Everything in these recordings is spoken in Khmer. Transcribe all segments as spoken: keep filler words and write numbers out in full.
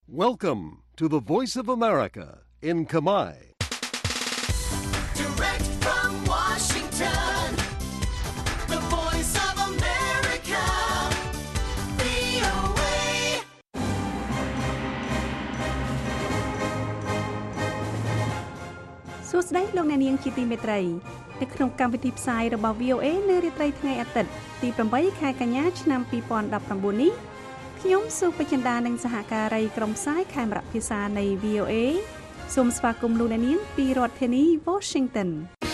Welcome to the Voice of America in Khmer. Direct from Washington, the Voice of America, វី អូ เอសួស្តីលោកអ្នកនាងជាទីមេត្រីនៅក្នុងកម្មវិធីផ្សាយរបស់ វី អូ เอ នៅរាត្រីថ្ងៃអាទិត្យទីប្រាំបីខែកញ្ញាឆ្នាំពីរពាន់ដប់ប្រាំបួននេះខ្ញុំសុបចិន្តានិងសហការីក្រុមផ្សាយខេមរៈភាសានៃ វី អូ เอ សូមស្វាគមន៍លោកអ្នកនាងពីរដ្ឋធានី Washington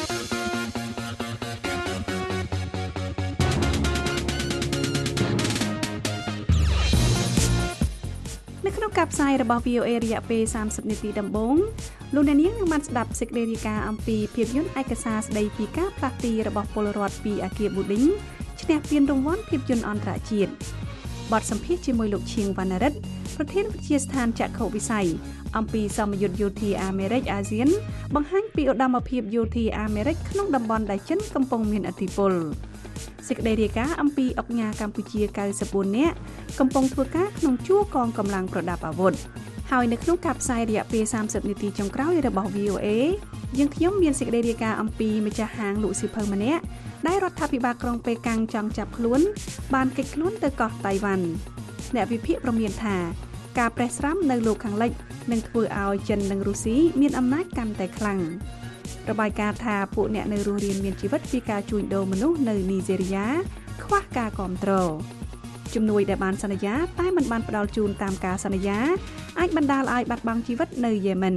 នៅក្នុងការផ្សាយរបស់ វី អូ เอ រយៈពេលសាមសិបនាទីដំបូងលោកអ្នកនាងនឹងបានស្ដាប់សេចក្តីរាយការណ៍អំពីភាពយន្តឯកសារស្តីពីការផ្លាស់ទីរបស់ពលរដ្ឋពីអគារប៊ូឌីងឈ្នះពានរង្វាន់ភាពយន្តអន្តរជាតិបទសម្ភាសន៍ជាមួយលោកឈៀងវណ្ណរិទ្ធប្រធានវិទ្យាស្ថានចក្ខុវិស័យអំពីសមយុទ្ធយោធាអាមេរិកអាស៊ានបង្ហាញពីឧត្តមភាពយោធាអាមេរិកក្នុងតំបន់ដែលចិនកំពុងមានឥទ្ធិពលសេចក្តីរាយការណ៍អំពីអង្គការកម្ពុជាកៅសិបបួននាក់កំពុងធ្វើការក្នុងជួរកងកម្លាំងប្រដាប់អាវុធហើយនៅក្នុងការផ្សាយរយៈពេលសាមសិបនាទីចុងក្រោយរបស់ វី អូ เอ យើងខ្ញុំមានសេចក្តីរាយការណ៍អំពីម្ចាស់ហាងលក់សៀវភៅម្នាក់ដែលរដ្ឋាភិបាលក្រុងប៉េកាំងចង់ចាប់ខ្លួនបានគេចខ្លួនទៅកោះតៃវ៉ាន់អ្នកវិភាគប្រមានថាការប្រេះស្រាំនៅលោកខាងលិចនឹងធ្វើឲ្យចិននិងរុស្ស៊ីមានអំណាចកាន់តែខ្លាំងរបាយការណ៍ថាពួកអ្នកនៅរស់រានមានជីវិតពីការជួញដូរមនុស្សនៅនីហ្សេរីយ៉ាខ្វះការគ្រប់គ្រងជំនួយដែលបានសន្យាតែមិនបានផ្ដល់ជូនតាមការសន្យាអាចបណ្ដាលឲ្យបាត់បង់ជីវិតនៅយេម៉ិន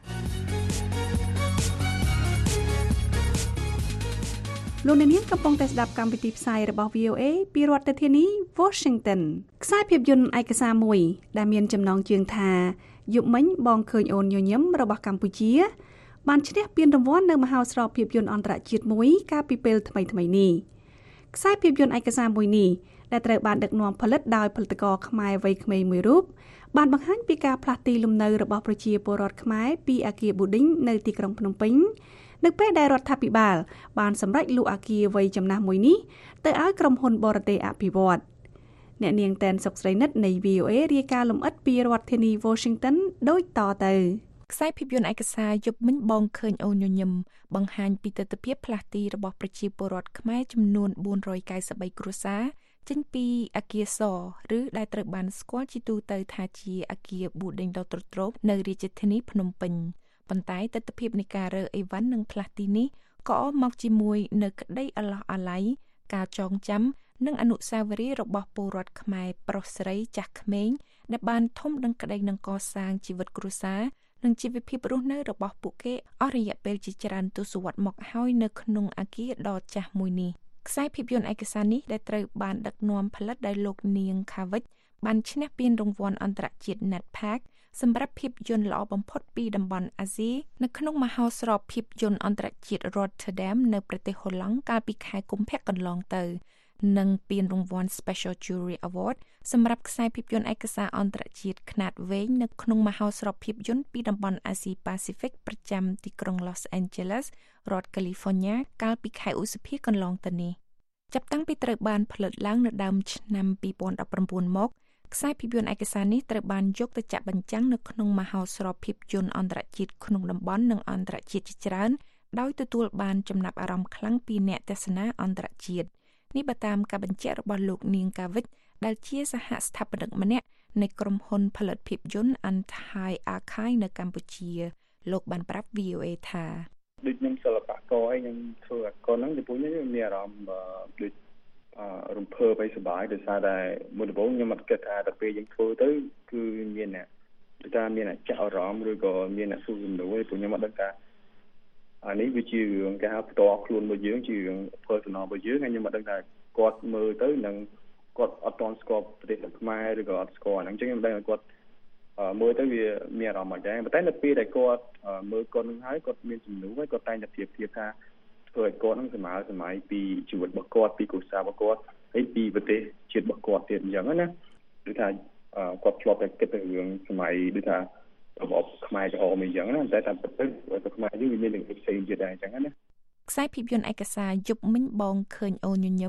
លោកអ្នកនាងកំពុងតែស្ដាប់កម្មវិធីផ្សាយរបស់ វី អូ เอ ពីរដ្ឋធានី Washington ខ្សែភាពយន្តឯកសារមួយដែលមានចំណងជើងថាយប់មិញបងឃើញអូនញញឹមរបស់កម្ពុជាបានឈ្នះពានរង្វាន់នៅមហោស្រពភាពយន្តអន្តរជាតិមួយកាលពីពេលថ្មីៗនេះខ្សែភាពយន្តឯកសារមួយនេះដែលត្រូវបានដឹកនាំផលិតដោយផលិតករខ្មែរវ័យក្មេងមួយរូបបានបង្ហាញពីការផ្លាស់ទីលំនៅរបស់ប្រជាពលរដ្ឋខ្មែរពីអគារប៊ូឌីងនៅទីក្រុងភ្នំពេញនៅពេលដែលរដ្ឋាភិបាលបានសម្រេចលក់អគារវ័យចំណាស់មួយនេះទៅឲ្យក្រុមហ៊ុនបរទេសអភិវឌ្ឍន៍អ្នកនាងតែនសុកស្រីនិតនៃ វី អូ เอ រាយការណ៍លម្អិតពីរដ្ឋធានី Washington ដូចតទៅខ្សែភាពយន្តឯកសារយប់មិញបងឃើញអូនញញឹមបង្ហាញពីទស្សនវិជ្ជាផ្លាស់ទីរបស់ប្រជាពលរដ្ឋខ្មែរចំនួនបួនរយកៅសិបបីគ្រួសារចេញពីអគារសឬដែលត្រូវបានស្គាល់ជាទូទៅថាជាអគារប៊ូឌីងដ៏ទ្រុឌទ្រោមនៅរាជធានីភ្នំពេញប៉ុន្តែទស្សនវិជ្ជានៃការរើអីវ៉ាន់និងផ្លាស់ទីនេះក៏អមមកជាមួយនៅក្តីអាឡោះអាល័យការចងចាំនិងអនុស្សាវរីយ៍របស់ពលរដ្ឋខ្មែរប្រុសស្រីចាស់ក្មេងដែលបានធំដឹងក្តីនឹងកសាងជីវិតគ្រួសារនិងជីវភាពរស់នៅរបស់ពួកគេអស់រយៈពេលជាច្រើនទសវត្សរ៍មកហើយនៅក្នុងអគារដ៏ចាស់មួយនេះខ្សែភាពយន្តឯកសារនេះដែលត្រូវបានដឹកនាំផលិតដោយលោកនាងខាវិចបានឈ្នះពានរង្វាន់អន្តរជាតិ Netpac សម្រាប់ភាពយន្តល្អបំផុតពីតំបន់អាស៊ីនៅក្នុងមហោស្រពភាពយន្តអន្តរជាតិ Rotterdam នៅប្រទេសហូឡង់កាលពីខែកុម្ភៈកន្លងទៅនិងពានរង្វាន់ Special Jury Award សម្រាប់ខ្សែភាពយន្តឯកសារអន្តរជាតិខ្នាតវែងនៅក្នុងមហោស្រពភាពយន្តពីតំបន់អាស៊ីប៉ាស៊ីហ្វិកប្រចាំទីក្រុង Los Angeles រដ្ឋ California កាលពីខែឧសភាកន្លងទៅនេះចាប់តាំងពីត្រូវបានផលិតឡើងនៅដើមឆ្នាំពីរពាន់ដប់ប្រាំបួនមកខ្សែភាពយន្តឯកសារនេះត្រូវបានយកទៅចាក់បញ្ចាំងនៅក្នុងមហោស្រពភាពយន្តអន្តរជាតិក្នុងតំបន់និងអន្តរជាតិជាច្រើនដោយទទួលបានចំណាប់អារម្មណ៍ខ្លាំងពីអ្នកទស្សនាអន្តរជាតិនេះបើតាមការបញ្ជាក់របស់លោកនាងកាវិចដែលជាសហស្ថាបនិកម្នាក់នៃក្រុមហ៊ុនផលិតភាពយន្ត Anti Archive នៅកម្ពុជាលោកបានប្រាប់ វី អូ เอ ថាដូចខ្ញុំសិល្បករឯងខ្ញុំធ្វើអាកុនហ្នឹងពីព្រោះខ្ញុំមានអារម្មណ៍ដូចរំភើបឲ្យសប្បាយដោយសារតែមួយដំបូងខ្ញុំអត់គិតថាដល់ពេលយើងធ្វើទៅគឺមានអ្នកដូចថាមានអ្នកចាក់អារម្មណ៍ឬក៏មានអ្នកសួរសំណួរព្រោះខ្ញុំអត់ដឹងថាអានេះវាជារឿងគេហៅផ្ទាល់ខ្លួនរបស់យើងជារឿង personal របស់យើងហើយខ្ញុំអត់ដឹងថាគាត់មើលទៅនឹងគាត់អត់ទាន់ស្គាល់ប្រទេសខ្មែរឬក៏អត់ស្គាល់ហ្នឹងអញ្ចឹងខ្ញុំដឹងថាគាត់មើលទៅវាមានអារម្មណ៍មកដែរប៉ុន្តែនៅពេលដែលគាត់មើលគាត់នឹងហើយគាត់មានសំណួរហើយគាត់តែងតែប្រៀបធៀបថាធ្វើឲ្យគាត់នឹងសម័យសម័យពីជីវិតរបស់គាត់ពីគ្រួសាររបស់គាត់ហើយពីប្រទេសជាតិរបស់គាត់ទៀតអញ្ចឹងណាដូចថាគាត់ធ្លាប់តែគិតទៅរឿងសម័យដូចថារបបខ្មែរក្រហមអញ្ចឹងណាតែតាមពិតទៅខ្មែរយើងវាមានរឿងផ្សេងទៀតដែរអញ្ចឹងណាខ្សែភាពយន្តឯកសារយប់មិញបងឃើញអូនញញឹម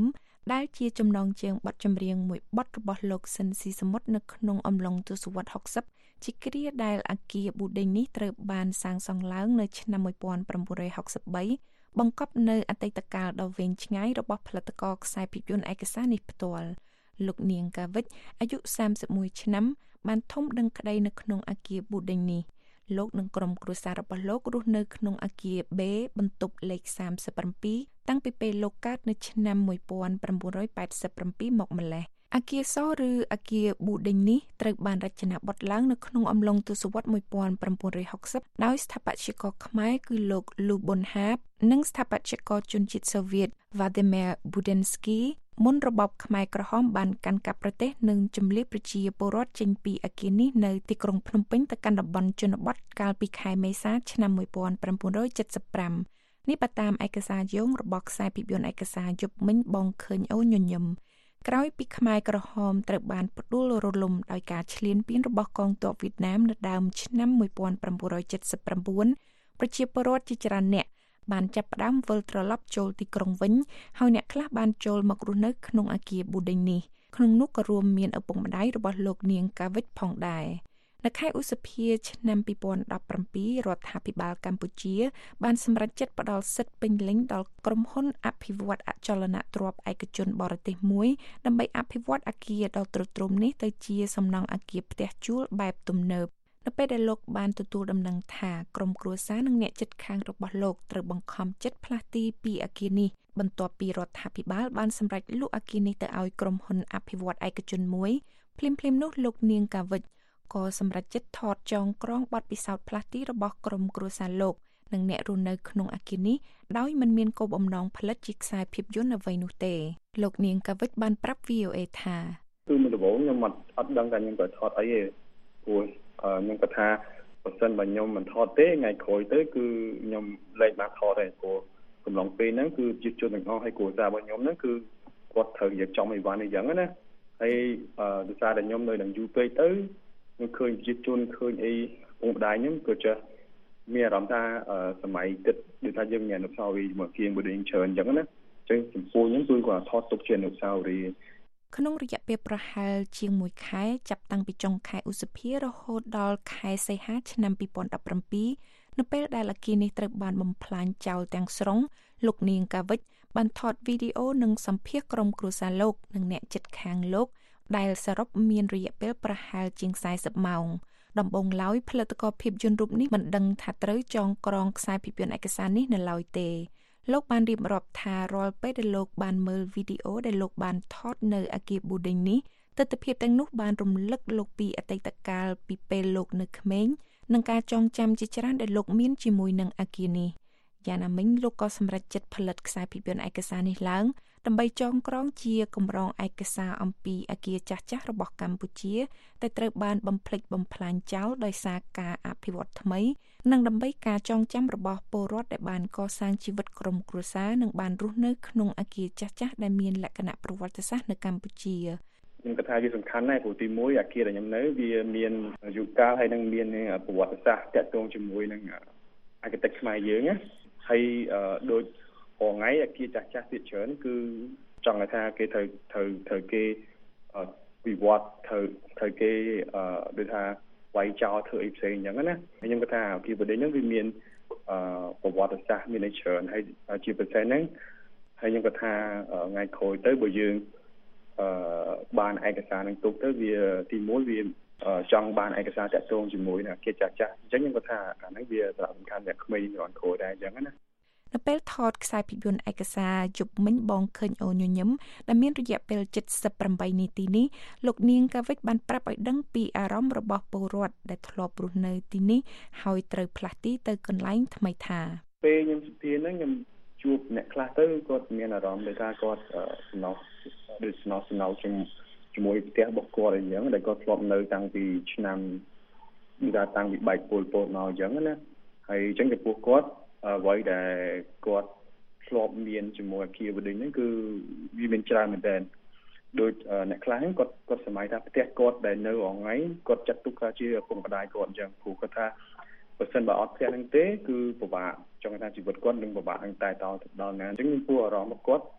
ដែលជាចំណងជើងបទចម្រៀងមួយបទរបស់លោកស៊ិនស៊ីសមុទ្រនៅក្នុងអំឡុងទសវត្សរ៍ហុកសិបជាគ្រាដែលអគារប៊ូដេញនេះត្រូវបានសាងសង់ឡើងនៅឆ្នាំmột nghìn chín trăm sáu mươi baបង្កប់នៅអតីតកាលដ៏វែងឆ្ងាយរបស់ផលិតករខ្សែភាពយន្តឯកសារនេះផ្ទាល់លោកនាងកាវិចអាយុសាមសិបមួយឆ្នាំបានធំដឹងក្តីនៅក្នុងអគារប៊ូដេញនេះលោកនិងក្រុមគ្រួសាររបស់លោករស់នៅក្នុងអគារ B បន្ទប់លេខសាមសិបbảyតាំងពីពេលលោកកើតនៅឆ្នាំmột nghìn chín trăm tám mươi bảyមកម្ល៉េះអគារសឬអគារប៊ូដេញនេះត្រូវបានរចនាបថឡើងនៅក្នុងអំឡុងទសវត្សរ៍một nghìn chín trăm sáu mươiដោយស្ថាបត្យករខ្មែរគឺលោកលូប៊ុនហាបនិងស្ថាបត្យករជនជាតិសូវៀត Vladimir Budinsky មុនរបបខ្មែរក្រហមបានកាន់កាប់ប្រទេសនិងជម្លៀសប្រជាពលរដ្ឋចេញពីអគារនេះនៅទីក្រុងភ្នំពេញទៅកាន់តំបន់ជនបទកាលពីខែមេសាឆ្នាំmột nghìn chín trăm bảy mươi lămនេះបើតាមឯកសារយោងរបស់ខ្សែភាពយន្តឯកសារយប់មិញបងឃើញអូនញញឹមក្រោយពីខ្មែរក្រហមត្រូវបានផ្ដួលរលំដោយការឈ្លានពានរបស់កងទ័ពវៀតណាមនៅដើមឆ្នាំmột nghìn chín trăm bảy mươi chínប្រជាពលរដ្ឋជាច្រើនអ្នកបានចាប់ផ្ដើមវិលត្រឡប់ចូលទីក្រុងវិញហើយអ្នកខ្លះបានចូលមករស់នៅក្នុងអគារប៊ូដេញនេះក្នុងនោះក៏រួមមានឪពុកម្ដាយរបស់លោកនាងកាវិចផងដែរនៅខែឧសភាឆ្នាំtwo thousand seventeenរដ្ឋាភិបាលកម្ពុជាបានសម្រេចចិត្តផ្ដល់សិទ្ធិពេញលេញដល់ក្រុមហ៊ុនអភិវឌ្ឍអចលនទ្រព្យឯកជនបរទេសមួយដើម្បីអភិវឌ្ឍអគារដ៏ទ្រុឌទ្រោមនេះទៅជាសំណង់អគារផ្ទះជួលបែបទំនើបនៅពេលដែលលោកបានទទួលដំណឹងថាក្រុមគ្រួសារនិងអ្នកជិតខាងរបស់លោកត្រូវបង្ខំចិត្តផ្លាស់ទីពីអគារនេះបន្ទាប់ពីរដ្ឋាភិបាលបានសម្រេចលក់អគារនេះទៅឲ្យក្រុមហ៊ុនអភិវឌ្ឍឯកជនមួយភ្លាមៗនោះលោកនាងកាវិចក៏សម្រេចចិត្តថតចងក្រងបទពិសោធន៍ផ្លាស់ទីរបស់ក្រុមគ្រួសារលោកនិងអ្នករស់នៅក្នុងអគារនេះដោយមិនមានគោលបំណងផលិតជាខ្សែភាពយន្តអ្វីនោះទេលោកនាងកាវិចបានប្រាប់ V O A ថាគឺមិនដំបូងខ្ញុំអត់អត់ដឹងថាខ្ញុំទៅថតអីទេព្រោះខ្ញុំគាត់ថាបើសិនបើខ្ញុំមិនថតទេថ្ងៃក្រោយទៅគឺខ្ញុំលែងបានថតទេព្រោះកំឡុងពេលហ្នឹងគឺជាជនទាំងអស់ហើយគ្រួសាររបស់ខ្ញុំហ្នឹងគឺគាត់ត្រូវរៀបចំអីវ៉ាន់អីចឹងណាហើយដោយសារតែខ្ញុំនៅនឹងយូរពេកទៅខ្ញុំឃើញប្រជាជនឃើញអីពុកម្ដាយខ្ញុំក៏ចេះមានអារម្មណ៍ថាសម័យគិតដូចថាយើងមានអនុស្សាវរីយ៍មកគៀងបដិញច្រើនអញ្ចឹងណាអញ្ចឹងចំពោះខ្ញុំគឺគាត់ថតទុកជាអនុស្សាវរីយ៍ក្នុងរយៈពេលប្រហែលជាងមួយខែចាប់តាំងពីចុងខែឧសភារហូតដល់ខែសីហាឆ្នាំtwo thousand seventeenនៅពេលដែលអគារនេះត្រូវបានបំផ្លាញចោលទាំងស្រុងលោកនាងកាវិចបានថតវីដេអូនិងសម្ភាសន៍ក្រុមគ្រួសារលោកនិងអ្នកជិតខាងលោកដែលសរុបមានរយៈពេលប្រហែលជាងfortyម៉ោងដំបូងឡើយផលិតករភាពយន្តរូបនេះមិនដឹងថាត្រូវចងក្រងខ្សែភាពយន្តឯកសារនេះនៅឡើយទេលោកបានរៀបរាប់ថារាល់ពេលដែលលោកបានមើលវីដេអូដែលលោកបានថតនៅអគារប៊ូដេញនេះទិដ្ឋភាពទាំងនោះបានរំលឹកលោកពីអតីតកាលពីពេលលោកនៅក្មេងនិងការចងចាំជាច្រើនដែលលោកមានជាមួយនឹងអគារនេះយ៉ាងណាមិញលោកក៏សម្រេចចិត្តផលិតខ្សែភាពយន្តឯកសារនេះឡើងដើម្បីចងក្រងជាកម្រងឯកសារអំពីអគារចាស់ៗរបស់កម្ពុជាដែលត្រូវបានបំផ្លិចបំផ្លាញចោលដោយសារការអភិវឌ្ឍថ្មីនិងដើម្បីការចងចាំរបស់ពលរដ្ឋដែលបានកសាងជីវិតក្រុមគ្រួសារនិងបានរស់នៅក្នុងអគារចាស់ៗដែលមានលក្ខណៈប្រវត្តិសាស្ត្រនៅកម្ពុជាខ្ញុំគិតថាវាសំខាន់ណាស់ព្រោះទីមួយអគារដែលខ្ញុំនៅវាមានអាយុកាលហើយនឹងមានប្រវត្តិសាស្ត្រទាក់ទងជាមួយនឹងអាគតិកខ្មែរយើងណាហើយដូចរងៃអគារចាស់ចាស់ទៀតច្រើនគឺចង់ថាគេត្រូវត្រូវត្រូវគេវិវត្តត្រូវត្រូវគេដូចថាវាយចោលធ្វើអីផ្សេងអញ្ចឹងណាខ្ញុំគាត់ថាអគារបដិហ្នឹងវាមានប្រវត្តិសាស្ត្រមានអីច្រើនហើយជាពិសេសហ្នឹងហើយខ្ញុំគាត់ថាថ្ងៃក្រោយទៅបើយើងបានឯកសារនឹងទុកទៅវាទីមួយវាចង់បានឯកសារតាក់ទងជាមួយនឹងអគារចាស់ចាស់អញ្ចឹងខ្ញុំគាត់ថាអាហ្នឹងវាសារៈសំខាន់អ្នកក្មេងរនក្រោយដែរអញ្ចឹងណានៅពេលថតខ្សែភាពយន្តឯកសារយប់មិញបងឃើញអូនញញឹមដែលមានរយៈពេលseventy-eightនាទីនេះលោកនាងកាវិចបានប្រាប់ឲ្យដឹងពីអារម្មណ៍របស់ពលរដ្ឋដែលធ្លាប់រស់នៅទីនេះហើយត្រូវផ្លាស់ទីទៅកន្លែងថ្មីថាពេលខ្ញុំសុធាហ្នឹងខ្ញុំជួបអ្នកខ្លះទៅគាត់មានអារម្មណ៍ថាគាត់សំណោះដូចសំណោះសំណៅជាមួយផ្ទះរបស់គាត់អញ្ចឹងដែលគាត់ធ្លាប់នៅតាំងពីឆ្នាំដូចថាតាំងពីបែកពលពតមកអញ្ចឹងណាហើយអញ្ចឹងចំពោះគាត់អ្វីដែលគាត់ធ្លាប់មានជាមួយអគារបដិញហ្នឹងគឺវាមានច្រើនមែនទែនដូចអ្នកខ្លះហ្នឹងគាត់គាត់សម័យថាផ្ទះគាត់ដែលនៅរងៃគាត់ចាត់ទុកថាជាឪពុកម្ដាយគាត់អញ្ចឹងព្រោះគាត់ថាបើសិនបើអត់ផ្ទះហ្នឹងទេគឺពិបាកចង់ថាជីវិតគាត់នឹងពិបាកនឹងតែតទៅដល់ណាអញ្ចឹងខ្ញុំគួរអារម្មណ៍របស់គាត់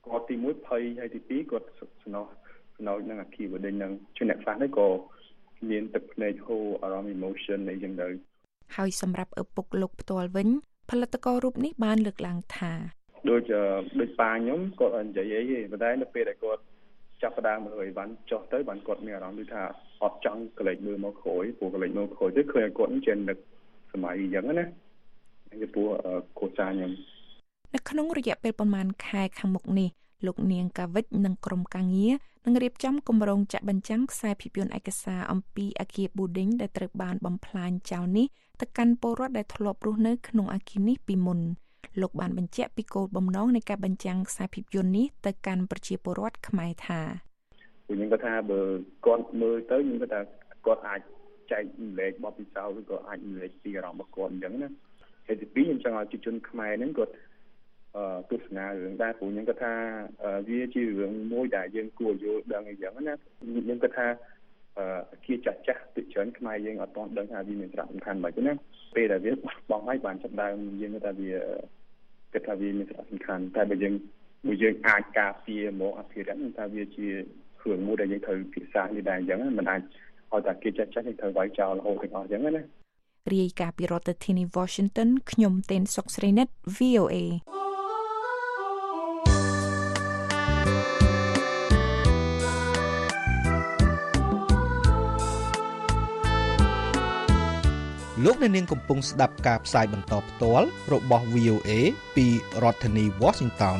គាត់ទីមួយភ័យហើយទីពីរគាត់ស្នោស្នោនឹងអាគីបដិញនឹងជាអ្នកខ្លះនេះក៏មានទឹកភ្នែកហូរអារម្មណ៍ emotion អីចឹងទៅហើយសម្រាប់ឪពុកលោកផ្ទាល់វិញផលិតកររូបនេះបានលើកឡើងថាដូចដូចប៉ាខ្ញុំគាត់អត់និយាយអីទេប៉ុន្តែនៅពេលដែលគាត់ចាប់ផ្ដើមមើលអីវ៉ាន់ចុះទៅបានគាត់មានអារម្មណ៍ដូចថាអត់ចង់កលេចមើលមកក្រោយព្រោះកលេចមើលក្រោយទៅឃើញគាត់នឹងចេះនឹកសម័យអញ្ចឹងណាពីព្រោះកូសាខ្ញុំនៅក្នុងរយៈពេលប្រហែលខែខាងមុខនេះលោកនាងកាវិចនិងក្រុមការងារនឹងរៀបចំគម្រោងចាក់បញ្ចាំងខ្សែភាពយន្តឯកសារអំពីអគារប៊ូឌីងដែលត្រូវបានបំផ្លាញចោលនេះទៅកាន់ពលរដ្ឋដែលធ្លាប់រស់នៅក្នុងអគារនេះពីមុនលោកបានបញ្ជាក់ពីគោលបំណងនៃការបញ្ចាំងខ្សែភាពយន្តនេះទៅកាន់ប្រជាពលរដ្ឋខ្មែរថាពួកខ្ញុំគាត់ថាបើគាត់មើលទៅខ្ញុំគាត់ថាគាត់អាចចែកម្លែកបទពិសោធន៍ឬក៏អាចម្លែកពីអារម្មណ៍របស់គាត់អញ្ចឹងណាហើយទីពីរខ្ញុំចង់ឲ្យប្រជាជនខ្មែរហ្នឹងគាត់អឺទស្សនារឿងដែរព្រោះខ្ញុំគាត់ថាវាជារឿងមួយដែលយើងគួរយល់ដឹងអីចឹងណាខ្ញុំគាត់ថាអឺជាចាស់ចាស់ពីច្រើនខ្មែរយើងអត់ទាន់ដឹងថាវាមានសារៈសំខាន់មិនទេណាពេលដែលវាបងហើយបានចាប់ដើមយើងគាត់ថាវាគាត់ថាវាមានសារៈសំខាន់តែបើយើងបើយើងអាចការពារមកអភិរក្សថាវាជាគ្រឿងមួយដែលយើងត្រូវពិសានេះដែរអញ្ចឹងមិនអាចឲ្យតែគេចាស់ចាស់នេះត្រូវវាយចោលរហូតទាំងអស់អញ្ចឹងណារាយការណ៍ពីរដ្ឋធានី Washington ខ្ញុំតេនសុកស្រីនិត វី អូ អេលោកអ្នកនាងកំពុងស្ដាប់ការផ្សាយបន្តផ្ទាល់របស់ វី អូ អេ ពីរដ្ឋធានី Washington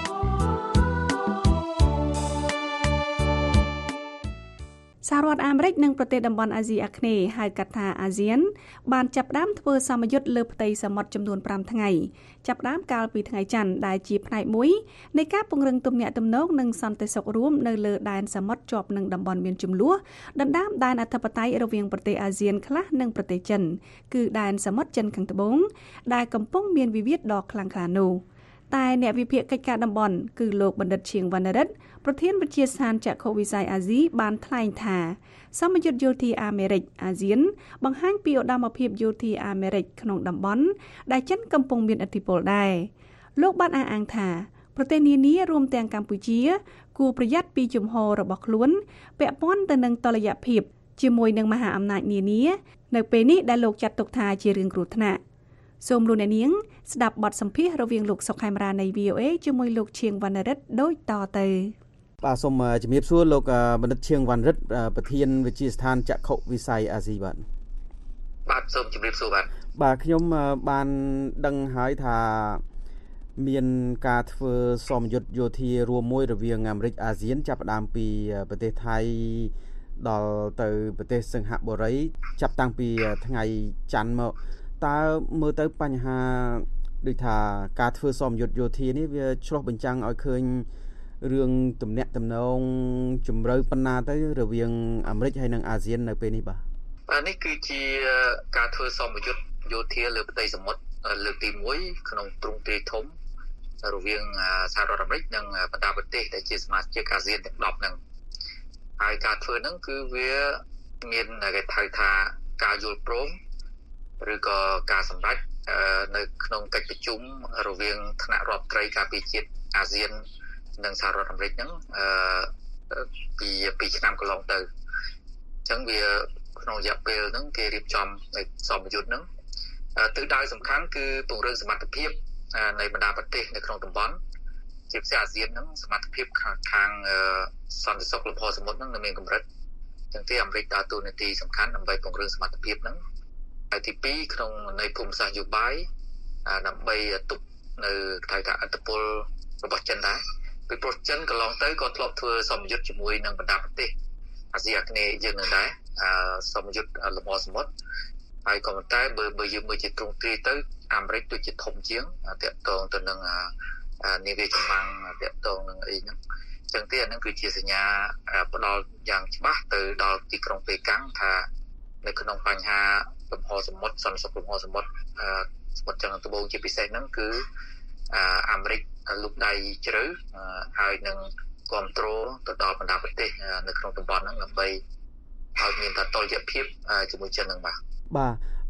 សហរដ្ឋអាមេរិកនិងប្រទេសតំបន់អាស៊ីអាគ្នេយ៍ហៅកាត់ថាអាស៊ានបានចាប់ផ្ដើមធ្វើសម្ពយុទ្ធលើផ្ទៃសមុទ្រចំនួន5ថ្ងៃចាប់ផ្ដើមកាលពីថ្ងៃច័ន្ទដែលជាផ្នែកមួយនៃការពង្រឹងទំនាក់ទំនងនិងសន្តិសុខរួមនៅលើដែនសមុទ្រជាប់នឹងតំបន់មានជម្លោះដណ្ដើមដែនអធិបតេយ្យរវាងប្រទេសអាស៊ានខ្លះនិងប្រទេសចិនគឺដែនសមុទ្រចិនខាងត្បូងដែលកំពុងមានវិវាទដ៏ខ្លាំងក្លានោះតែអ្នកវិភាគកិច្ចការតំបន់គឺលោកបណ្ឌិតឈៀងវណ្ណរិទ្ធប្រធានវិទ្យាស្ថានចក្ខុវិស័យអាស៊ីបានថ្លែងថាសម្ពយុទ្ធយោធាអាមេរិកអាស៊ានបង្ហាញពីឧត្តមភាពយោធាអាមេរិកក្នុងតំបន់ដែលចិនកំពុងមានឥទ្ធិពលដែរលោកបានអះអាងថាប្រទេសនានារួមទាំងកម្ពុជាគួរប្រយ័ត្នពីជំហររបស់ខ្លួនពាក់ព័ន្ធទៅនឹងតុល្យភាពជាមួយនឹងមហាអំណាចនានានៅពេលនេះដែលលោកចាត់ទុកថាជារឿងគ្រោះថ្នាក់សូមលោកអ្នកនាងស្ដាប់បទសម្ភាសន៍រវាងលោកសុកខេមរានៃ វី អូ អេ ជាមួយលោកឈៀងវណ្ណរិទ្ធដូចតទៅបាទសូមជំរាបសួរលោកបណ្ឌិតឈៀងវណ្ណរិទ្ធប្រធានវិទ្យាស្ថានចក្ខុវិស័យអាស៊ីបាទបាទសូមជំរាបសួរបាទបាទខ្ញុំបានដឹងហើយថាមានការធ្វើសម្ពយុទ្ធយោធារួមមួយរវាងអាមេរិកអាស៊ានចាប់ផ្ដើមពីប្រទេសថៃដល់ទៅប្រទេសសិង្ហបុរីចាប់តាំងពីថ្ងៃច័ន្ទមកតើមើលទៅបញ្ហាដូចថាការធ្វើសម្ពយុទ្ធយោធានេះវាឆ្លុះបញ្ចាំងឲ្យឃើញរឿងទំនាក់ទំនងជំរឿប៉ុណ្ណាទៅរវាងអាមេរិកហើយនិងអាស៊ាននៅពេលនេះបាទបាទនេះគឺជាការធ្វើសម្ពយុទ្ធយោធាលើផ្ទៃសមុទ្រលើកទីមួយក្នុងទ្រង់ទ្រាយធំរវាងសហរដ្ឋអាមេរិកនិងបណ្ដាប្រទេសដែលជាសមាជិកអាស៊ានទាំងដប់ហ្នឹងហើយការធ្វើហ្នឹងគឺវាមានគេហៅថាការយល់ព្រមឬក៏ការសម្រេចនៅក្នុងកិច្ចប្រជុំរវាងថ្នាក់រដ្ឋត្រីការពារជាតិអាស៊ាននិងសហរដ្ឋអាមេរិកហ្នឹងអឺពីពីឆ្នាំកន្លងទៅអញ្ចឹងវាក្នុងរយៈពេលហ្នឹងគេរៀបចំនៅសម្ពយុទ្ធហ្នឹងទិសដៅសំខាន់គឺពង្រឹងសមត្ថភាពនៃបណ្ដាប្រទេសនៅក្នុងតំបន់ជាពិសេសអាស៊ានហ្នឹងសមត្ថភាពខាងសន្តិសុខលំហសមុទ្រហ្នឹងនៅមានកម្រិតអញ្ចឹងទេអាមេរិកដើរតួនាទីសំខាន់ដើម្បីពង្រឹងសមត្ថភាពហ្នឹងហើយទីពីរក្នុងនៃភូមិសាស្ត្រនយោបាយដើម្បីទប់នៅថាថាអត្តពលរបស់ចិនដែរពីព្រោះចិនកន្លងទៅក៏ធ្លាប់ធ្វើសម្ពយុទ្ធជាមួយនឹងបណ្ដាប្រទេសអាស៊ីអាគ្នេយ៍យើងនឹងដែរសម្ពយុទ្ធលំហសមុទ្រហើយក៏ប៉ុន្តែបើបើយើងមើលជាទ្រង់ទ្រាយទៅអាមេរិកដូចជាធំជាងតាក់ទងទៅនឹងនាវាចម្បាំងតាក់ទងនឹងអីហ្នឹងអញ្ចឹងទេអាហ្នឹងគឺជាសញ្ញាផ្ដល់យ៉ាងច្បាស់ទៅដល់ទីក្រុងប៉េកាំងថានៅក្នុងបញ្ហាលំហសមុទ្រសន្តិសុខលំហសមុទ្រសមុទ្រចិនត្បូងជាពិសេសហ្នឹងគឺអាមេរិកលុកដៃជ្រៅហើយនឹងគ្រប់គ្រងទៅដល់បណ្ដាប្រទេសនៅក្នុងតំបន់ហ្នឹងដើម្បីឲ្យមានតុល្យភាពជាមួយចិនហ្នឹងបាទបាទ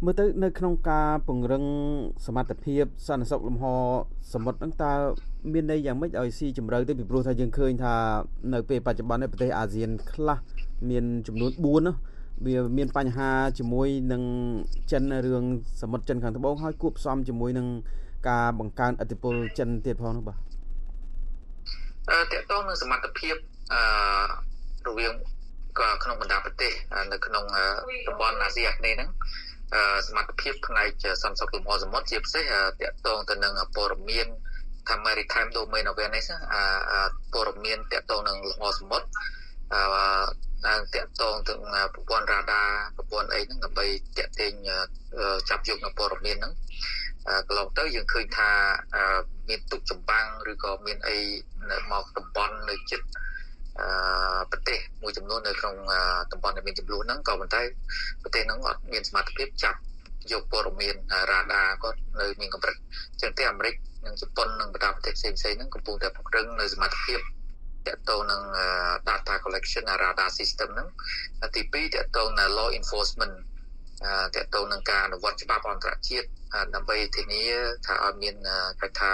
មើលទៅនៅក្នុងការពង្រឹងសមត្ថភាពសន្តិសុខលំហសមុទ្រហ្នឹងតើមានន័យយ៉ាងម៉េចឲ្យស៊ីជម្រៅទៅពីព្រោះថាយើងឃើញថានៅពេលបច្ចុប្បន្ននេះប្រទេសអាស៊ានខ្លះមានចំនួនបួនណាវាមានបញ្ហាជាមួយនឹងចិនរឿងសមុទ្រចិនខាងត្បូងហើយគួបផ្សំជាមួយនឹងការបង្កើនឥទ្ធិពលចិនទៀតផងនោះបាទអឺតើតើនឹងសមត្ថភាពអឺរវាងក៏ក្នុងបណ្ដាប្រទេសនៅក្នុងតំបន់អាស៊ីអាគ្នេយ៍ហ្នឹងសមត្ថភាពផ្នែកសន្តិសុខលំហសមុទ្រជាពិសេសតកតងទៅនឹងព័ត៌មានថា Maritime Domain Awareness ព័ត៌មានតកតងនឹងលំហសមុទ្រអឺតកតងទៅនឹងប្រព័ន្ធរ៉ាដាប្រព័ន្ធអីហ្នឹងដើម្បីតេទៀងចាប់យកនៅព័ត៌មានហ្នឹងកន្លងទៅយើងឃើញថាមានទុកចម្បាំងឬក៏មានអីមកតំបន់នៅជិតអឺប្រទេសមួយចំនួននៅក្នុងតំបន់ដែលមានចំនួនហ្នឹងក៏ប៉ុន្តែប្រទេសហ្នឹងអត់មានសមត្ថភាពចាប់យកព័ត៌មានរ៉ាដាគាត់នៅមានកម្រិតអញ្ចឹងទេអាមេរិកនិងជប៉ុននិងបណ្ដាប្រទេសផ្សេងៗហ្នឹងកំពុងតែពង្រឹងនៅសមត្ថភាពតកតងនឹង data collection radar system ហ្នឹងទីពីរតកតងនឹង law enforcement តកតងនឹងការអនុវត្តច្បាប់អន្តរជាតិដើម្បីធានាថាឲ្យមានគេថា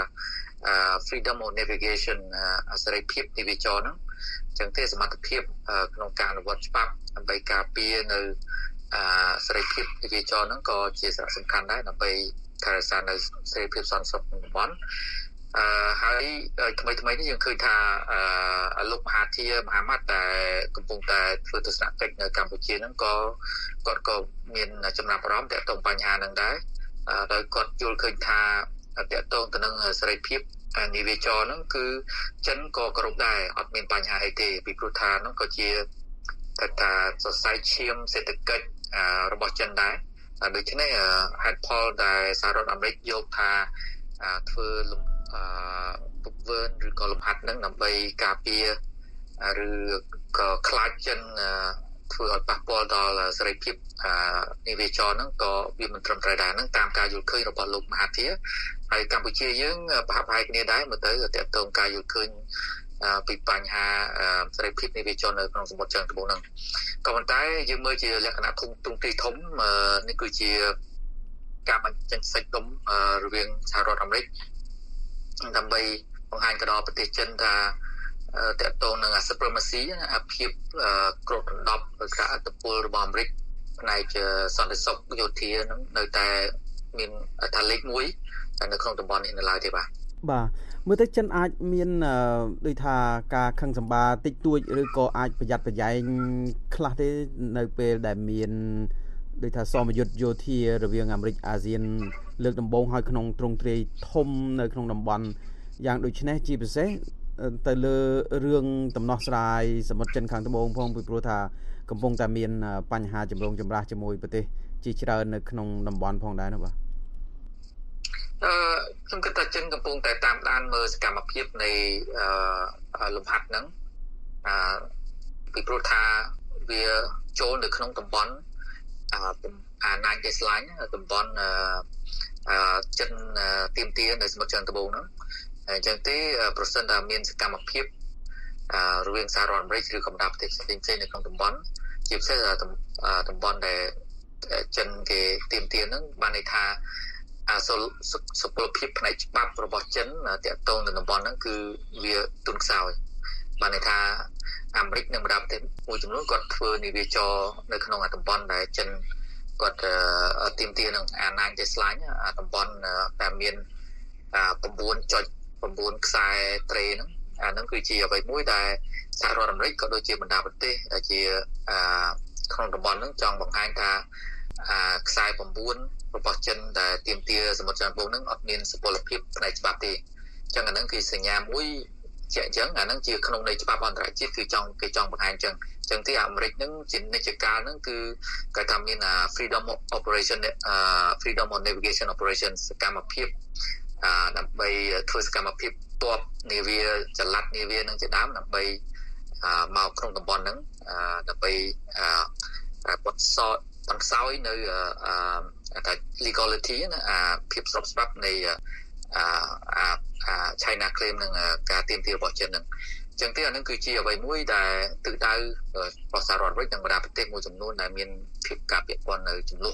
freedom of navigation សេរីភាពនាវាចរហ្នឹងអញ្ចឹងទេសមត្ថភាពក្នុងការអនុវត្តច្បាប់ដើម្បីការពារនៅសេរីភាពនាវាចរហ្នឹងក៏ជាសារៈសំខាន់ដែរដើម្បីថែរក្សានៅសេរីភាពសន្តិសុខក្នុងតំបន់អឺហើយថ្មីថ្មីនេះយើងឃើញថាអឺលោកមហាធាមហាម៉ាត់ដែលកំពុងតែធ្វើទស្សនកិច្ចនៅកម្ពុជាហ្នឹងក៏គាត់ក៏មានចំណាប់អារម្មណ៍ទាក់ទងបញ្ហាហ្នឹងដែរដោយគាត់យល់ឃើញថាទាក់ទងទៅនឹងសេរីភាពនាវាចរហ្នឹងគឺចិនក៏គោរពដែរអត់មានបញ្ហាអីទេពីព្រោះថាហ្នឹងក៏ជាតែថាសរសៃឈាមសេដ្ឋកិច្ចរបស់ចិនដែរដូច្នេះហេតុផលដែលសហរដ្ឋអាមេរិកយកថាធ្វើលំអឺពុកវើនឬក៏លំហាត់ហ្នឹងដើម្បីការពារឬក៏ខ្លាចចិនធ្វើឲ្យប៉ះពាល់ដល់សេរីភាពនាវាចរហ្នឹងក៏វាមិនត្រឹមត្រូវដែរហ្នឹងតាមការយល់ឃើញរបស់លោកមហាធាហើយកម្ពុជាយើងប្រហាក់ប្រហែលគ្នាដែរមើលទៅទាក់ទងការយល់ឃើញពីបញ្ហាសេរីភាពនាវាចរនៅក្នុងសមុទ្រជើងត្បូងហ្នឹងក៏ប៉ុន្តែយើងមើលជាលក្ខណៈធំទ្រង់ទ្រាយធំនេះគឺជាការបញ្ចេញសេចក្ដីរវាងសហរដ្ឋអាមេរិកដើម្បីបង្ហាញទៅដល់ប្រទេសចិនថាតកតងនឹង supremacy ភាពគ្របដណ្ដប់ដោយការអធិបុលរបស់អាមេរិកផ្នែកសន្តិសុខយោធានឹងនៅតែមានថាលេខមួយនៅក្នុងតំបន់នេះនៅឡើយទេបាទបាទមើលទៅចិនអាចមានដូចថាការខឹងសម្បាតិចតួចឬក៏អាចប្រយ័ត្នប្រយែងខ្លះទេនៅពេលដែលមានដូចថាសមយុទ្ធយោធារវាងអាមេរិកអាស៊ានលើកដំបូងហើយក្នុងទ្រង់ទ្រាយធំនៅក្នុងតំបន់យ៉ាងដូចនេះជាពិសេសទៅលើរឿងដំណោះស្រាយសមុទ្រចិនខាងត្បូងផងពីព្រោះថាកំពុងតែមានបញ្ហាចម្រូងចម្រាសជាមួយប្រទេសជាច្រើននៅក្នុងតំបន់ផងដែរណាបាទអឺខ្ញុំគិតថាចិនកំពុងតែតាមដានមើលសកម្មភាពនៃអឺលំហាត់ហ្នឹងអឺពីព្រោះថាវាចូលនៅក្នុងតំបន់អឺអា nine days line តំបន់អឺចិនទៀមទានៅសមុទ្រជើងត្បូងហ្នឹងអញ្ចឹងទេប្រសិនតែមានសកម្មភាពរវាងសហរដ្ឋអាមេរិកឬក៏បណ្ដាប្រទេសផ្សេងៗនៅក្នុងតំបន់ជាពិសេសតំបន់ដែលចិនគេទៀមទាហ្នឹងបានន័យថាសុពលភាពផ្នែកច្បាប់របស់ចិនតាក់ទងនឹងតំបន់ហ្នឹងគឺវាទុនខ្សោយបានន័យថាអាមេរិកនិងបណ្ដាប្រទេសមួយចំនួនគាត់ធ្វើនាវាចរនៅក្នុងតំបន់ដែលចិនគាត់ទៀមទានឹងអា nine days line តំបន់ដែលមានnineខ្សែត្រេហ្នឹងអាហ្នឹងគឺជាអ្វីមួយដែលសហរដ្ឋអាមេរិកក៏ដូចជាបណ្ដាប្រទេសដែលជាក្នុងតំបន់ហ្នឹងចង់បង្ហាញថាខ្សែnineរបស់ចិនដែលទាមទារសមុទ្រជើងត្បូងហ្នឹងអត់មានសុពលភាពផ្នែកច្បាប់ទេអញ្ចឹងអាហ្នឹងគឺសញ្ញាមួយជាអញ្ចឹងអាហ្នឹងជាក្នុងន័យច្បាប់អន្តរជាតិគឺចង់គេចង់បង្ហាញអញ្ចឹងអញ្ចឹងទីអាមេរិកហ្នឹងជានិច្ចកាលហ្នឹងគឺគេថាមាន freedom operation freedom of navigation operation សកម្មភាពដើម្បីធ្វើសកម្មភាពទ័ពនាវាចល័តនាវានឹងជាដើមដើម្បីមកក្នុងតំបន់ហ្នឹងដើម្បីបន្សល់បន្សោយនៅថា legality ណាភាពស្របច្បាប់នៃអា China claim នឹងការទាមទាររបស់ចិនហ្នឹងអញ្ចឹងទេអានឹងគឺជាអ្វីមួយដែលទិសដៅរបស់សហរដ្ឋអាមេរិកនិងបណ្ដាប្រទេសមួយចំនួនដែលមានភាពការពាក់ព័ន្ធនៅចំនួន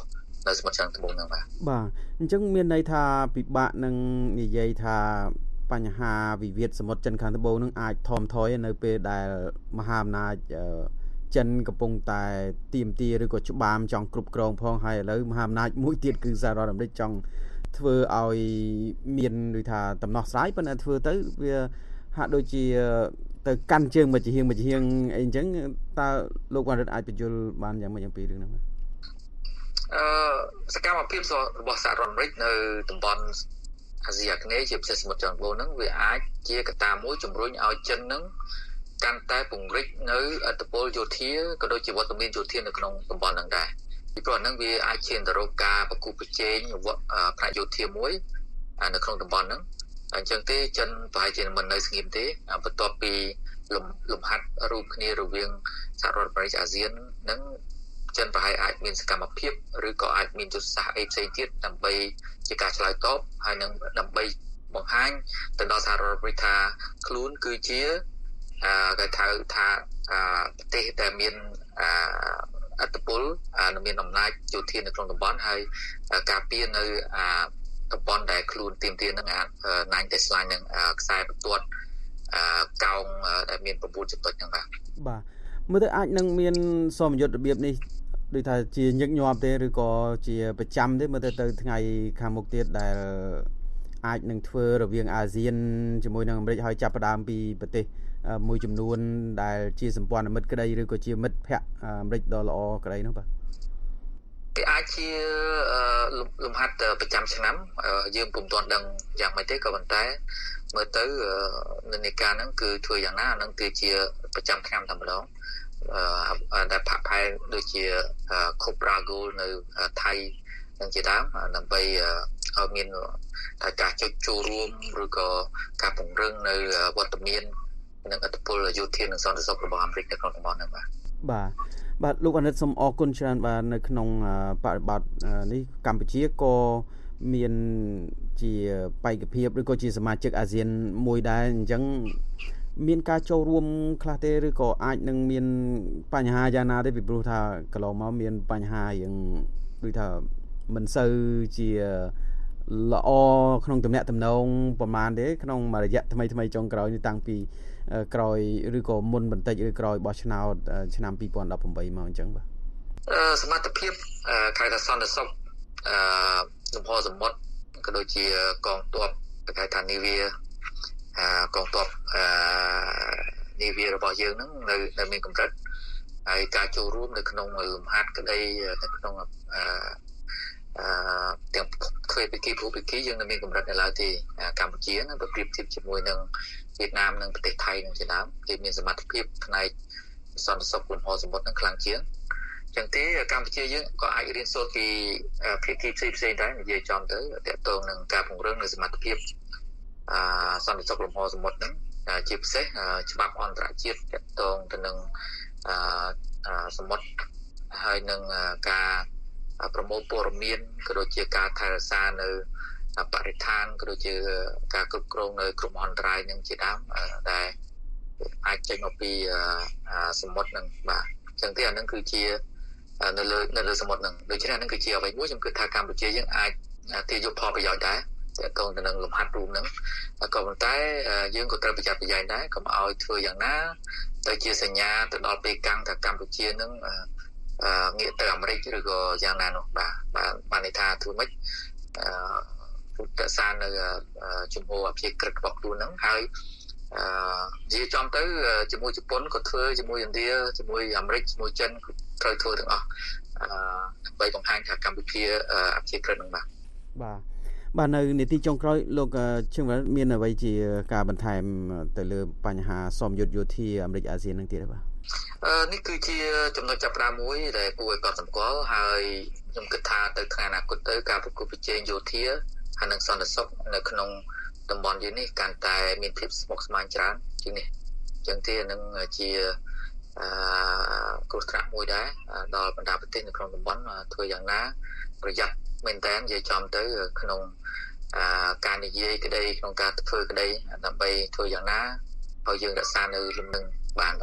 នៅសមុទ្រឆ្លងត្បូងហ្នឹងបាទបាទអញ្ចឹងមានន័យថាពិបាកនឹងនិយាយថាបញ្ហាវិវាទសមុទ្រចិនខាងត្បូងនឹងអាចថមថយនៅពេលដែលមហាអំណាចចិនកំពុងតែទាមទារឬក៏ច្បាមចង់គ្រប់គ្រងផងហើយឥឡូវមហាអំណាចមួយទៀតគឺសហរដ្ឋអាមេរិកចង់ធ្វើឲ្យមានដូចថាដំណោះស្រាយប៉ុន្តែធ្វើទៅវាហាក់ដូចជាទៅកាន់ជើងមួយជាហៀងមួយជាហៀងអីអញ្ចឹងតើលោកវណ្ណរិទ្ធអាចបញ្យល់បានយ៉ាងម៉េចអំពីរឿងហ្នឹងអឺសកម្មភាពរបស់សហរដ្ឋអាមេរិកនៅតំបន់អាស៊ីអាគ្នេយ៍ជាពិសេសសមុទ្រឆ្លងត្បូងហ្នឹងវាអាចជាកត្តាមួយជំរុញឲ្យចិនហ្នឹងកាន់តែពង្រីកនៅអធិបតេយ្យយោធាក៏ដូចជាវត្តមានយោធានៅក្នុងតំបន់ហ្នឹងដែរពីព្រោះហ្នឹងវាអាចឈានទៅរកការប្រគល់ប្រជែងផ្នែកយោធាមួយនៅក្នុងតំបន់ហ្នឹងអញ្ចឹងទេចិនប្រហែលជាមិននៅស្ងៀមទេបន្ទាប់ពីលំលំហាត់រូបគ្នារវាងសហរដ្ឋអាមេរិកអាស៊ានហ្នឹងចិនប្រហែលអាចមានសកម្មភាពឬក៏អាចមានយុទ្ធសាស្ត្រអីផ្សេងទៀតដើម្បីជាការឆ្លើយតបហើយនឹងដើម្បីបង្ហាញទៅដល់សហរដ្ឋអាមេរិកថាខ្លួនគឺជាអឺគេថាថាប្រទេសដែលមានអធិបតេយ្យមានអំណាចយោធានៅក្នុងតំបន់ហើយការពារនៅតំបន់ដែលខ្លួនទាមទារនឹងណាញ់តែស្លាញ់នឹងខ្សែបន្ទាត់កោងដែលមានប្រព័ន្ធចំណុចហ្នឹងបាទបាទមើលទៅអាចនឹងមានសមយុទ្ធរបៀបនេះដូចថាជាញឹកញាប់ទេឬក៏ជាប្រចាំទេមើលទៅទៅថ្ងៃខាងមុខទៀតដែលអាចនឹងធ្វើរវាងអាស៊ានជាមួយនឹងអាមេរិកហើយចាប់ផ្ដើមពីប្រទេសមួយចំនួនដែលជាសម្ព័ន្ធមិត្តក្តីឬក៏ជាមិត្តភ័ក្តិអាមេរិកដ៏ល្អក្តីនោះបាទវាអាចជាលំហាត់ប្រចាំឆ្នាំយើងពុំទាន់ដឹងយ៉ាងម៉េចទេក៏ប៉ុន្តែមើលទៅនិន្នាការហ្នឹងគឺធ្វើយ៉ាងណាហ្នឹងគឺជាប្រចាំឆ្នាំតែម្ដងអឺដែលផាក់ផែដូចជា Cobra Gold នៅថៃនឹងជាដើមដើម្បីឲ្យមានតែការចុចចូលរួមឬក៏ការពង្រឹងនៅវត្តមាននិងអធិបតេយ្យយោធានិងសន្តិសុខរបស់អាមេរិកនៅក្នុងតំបន់ហ្នឹងបាទបាទបាទលោកអាណិតសូមអរគុណច្រើនបាទនៅក្នុងបរិបទនេះកម្ពុជាក៏មានជាបេក្ខភាពឬក៏ជាសមាជិកអាស៊ានមួយដែរអញ្ចឹងមានការចូលរួមខ្លះទេឬក៏អាចនឹងមានបញ្ហាយ៉ាងណាទេពីព្រោះថាកន្លងមកមានបញ្ហាយ៉ាងដូចថាមិនសូវជាល្អក្នុងទំនាក់ទំនងប្រហែលទេក្នុងរយៈថ្មីថ្មីចុងក្រោយនេះតាំងពីក្រោយឬក៏មុនបន្តិចឬក្រោយបោះឆ្នោតឆ្នាំពីរពាន់ដប់ប្រាំ8មកអញ្ចឹងបាទអឺសមត្ថភាពខេត្តសន្តិសុខអឺលំហសមុទ្រក៏ដូចជាកងទ័ពគេថានាវាអឺកងទ័ពអឺនាវារបស់យើងហ្នឹងនៅនៅមានកម្រិតហើយការចូលរួមនៅក្នុងលំហាត់ក្តីនៅក្នុងអឺអឺទាំងទ្វេភាគីភូភាគីយើងនៅមានកម្រិតនៅឡើយទេកម្ពុជានឹងទៅប្រៀបធៀបជាមួយនឹងវៀតណាមនិងប្រទេសថៃនឹងជាដើមគេមានសមត្ថភាពផ្នែកសន្តិសុខលំហសមុទ្រនឹងខ្លាំងជាងចឹងទេកម្ពុជាយើងក៏អាចរៀនសូត្រពីភាគីផ្សេងផ្សេងដែរនិយាយចំទៅតកតងនឹងការពង្រឹងនៅសមត្ថភាពអឺសន្តិសុខលំហសមុទ្រហ្នឹងជាពិសេសច្បាប់អន្តរជាតិតកតងទៅនឹងអឺសមុទ្រហើយនឹងការប្រមូលព័ត៌មានក៏ដូចជាការថែរក្សានៅបរិស្ថានក៏ដូចជាការគ្រប់គ្រងនៅគ្រោះមហន្តរាយនឹងជាដើមដែលអាចចេញមកពីសមុទ្រនឹងបាទអញ្ចឹងទេអានឹងគឺជានៅលើនៅលើសមុទ្រនឹងដូច្នេះអានឹងគឺជាអ្វីមួយខ្ញុំគិតថាកម្ពុជាយើងអាចទាញយកផលប្រយោជន៍ដែរទាក់ទងទៅនឹងលំហាត់រួមនឹងក៏ប៉ុន្តែយើងក៏ត្រូវប្រយ័ត្នប្រយែងដែរកុំឲ្យធ្វើយ៉ាងណាទៅជាសញ្ញាទៅដល់ពេលកាំងថាកម្ពុជានឹងអឺងាកទៅអាមេរិកឬក៏យ៉ាងណានោះបាទបាទបានន័យថាធ្វើម៉េចអឺពុទ្ធសាសនានៅជំហរអភិជាក្រិតរបស់ខ្លួនហ្នឹងហើយអឺនិយាយចំទៅជាមួយជប៉ុនក៏ធ្វើជាមួយឥណ្ឌាជាមួយអាមេរិកជាមួយចិនក៏ត្រូវធ្វើទាំងអស់អឺដើម្បីបង្ហាញថាកម្ពុជាអភិជាក្រិតហ្នឹងបាទបាទបាទនៅនីតិចុងក្រោយលោកជឹងមានអ្វីជាការបន្ថែមទៅលើបញ្ហាសមយុទ្ធយោធាអាមេរិកអាស៊ានហ្នឹងទៀតទេបាទអឺនេះគឺជាចំណុចចាប់ផ្ដើមមួយដែលគួរឲ្យកត់សម្គាល់ហើយខ្ញុំគិតថាទៅថ្ងៃអនាគតទៅការប្រកួតប្រជែងយោធាហើយនិងសន្តិសុខនៅក្នុងតំបន់យើងនេះកាន់តែមានភាពស្មុគស្មាញច្រើនជាងនេះអញ្ចឹងទេនឹងជាអឺគ្រោះថ្នាក់មួយដែរដល់បណ្ដាប្រទេសនៅក្នុងតំបន់ធ្វើយ៉ាងណាប្រយ័ត្នមែនតើនិយាយចំទៅក្នុងការនិយាយក្តីក្នុងការធ្វើក្តីដើម្បីធ្វើយ៉ាងណាឲ្យយើងរក្សានៅលំនឹងបានបាទ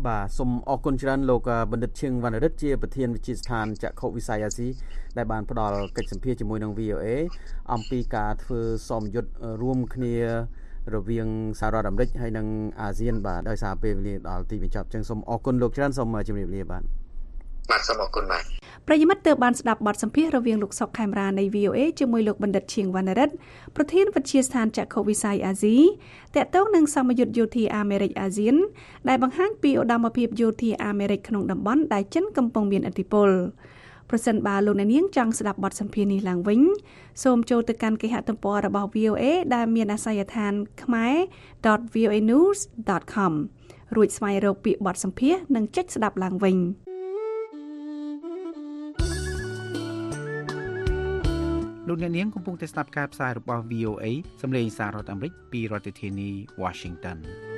បាទសូមអរគុណច្រើនលោកបណ្ឌិតឈៀងវណ្ណរិទ្ធជាប្រធានវិទ្យាស្ថានចក្ខុវិស័យអាស៊ីដែលបានផ្ដល់កិច្ចសម្ភាសជាមួយនឹង វី អូ អេ អំពីការធ្វើសមយុទ្ធរួមគ្នារវាងសហរដ្ឋអាមេរិកហើយនិងអាស៊ានបាទដោយសារពេលវេលាដល់ទីបញ្ចប់ចឹងសូមអរគុណលោកច្រើនសូមជម្រាបលាបាទបាទសូមអរគុណបាទប្រិយមិត្តទើបបានស្ដាប់បទសម្ភាសន៍រវាងលោកសុកខេមរានៃ វី អូ អេ ជាមួយលោកបណ្ឌិតឈៀងវណ្ណរិទ្ធប្រធានវិទ្យាស្ថានចក្ខុវិស័យអាស៊ីតាក់ទងនឹងសមយុទ្ធយោធាអាមេរិកអាស៊ានដែលបង្ហាញពីឧត្តមភាពយោធាអាមេរិកក្នុងតំបន់ដែលចិនកំពុងមានឥទ្ធិពលប្រសិនបើលោកអ្នកនាងចង់ស្ដាប់បទសម្ភាសន៍នេះឡើងវិញសូមចូលទៅកាន់គេហទំព័ររបស់ វី អូ អេ ដែលមានអាសយដ្ឋាន khmer dot v o a news dot com រួចស្វែងរកពាក្យបទសម្ភាសន៍និងចុចស្ដាប់ឡើងវិញលោកអ្នកនាងកំពុងតែស្ដាប់ការផ្សាយរបស់ វី អូ អេ សំឡេងសាររដ្ឋអាមេរិកពីរដ្ឋធានី Washington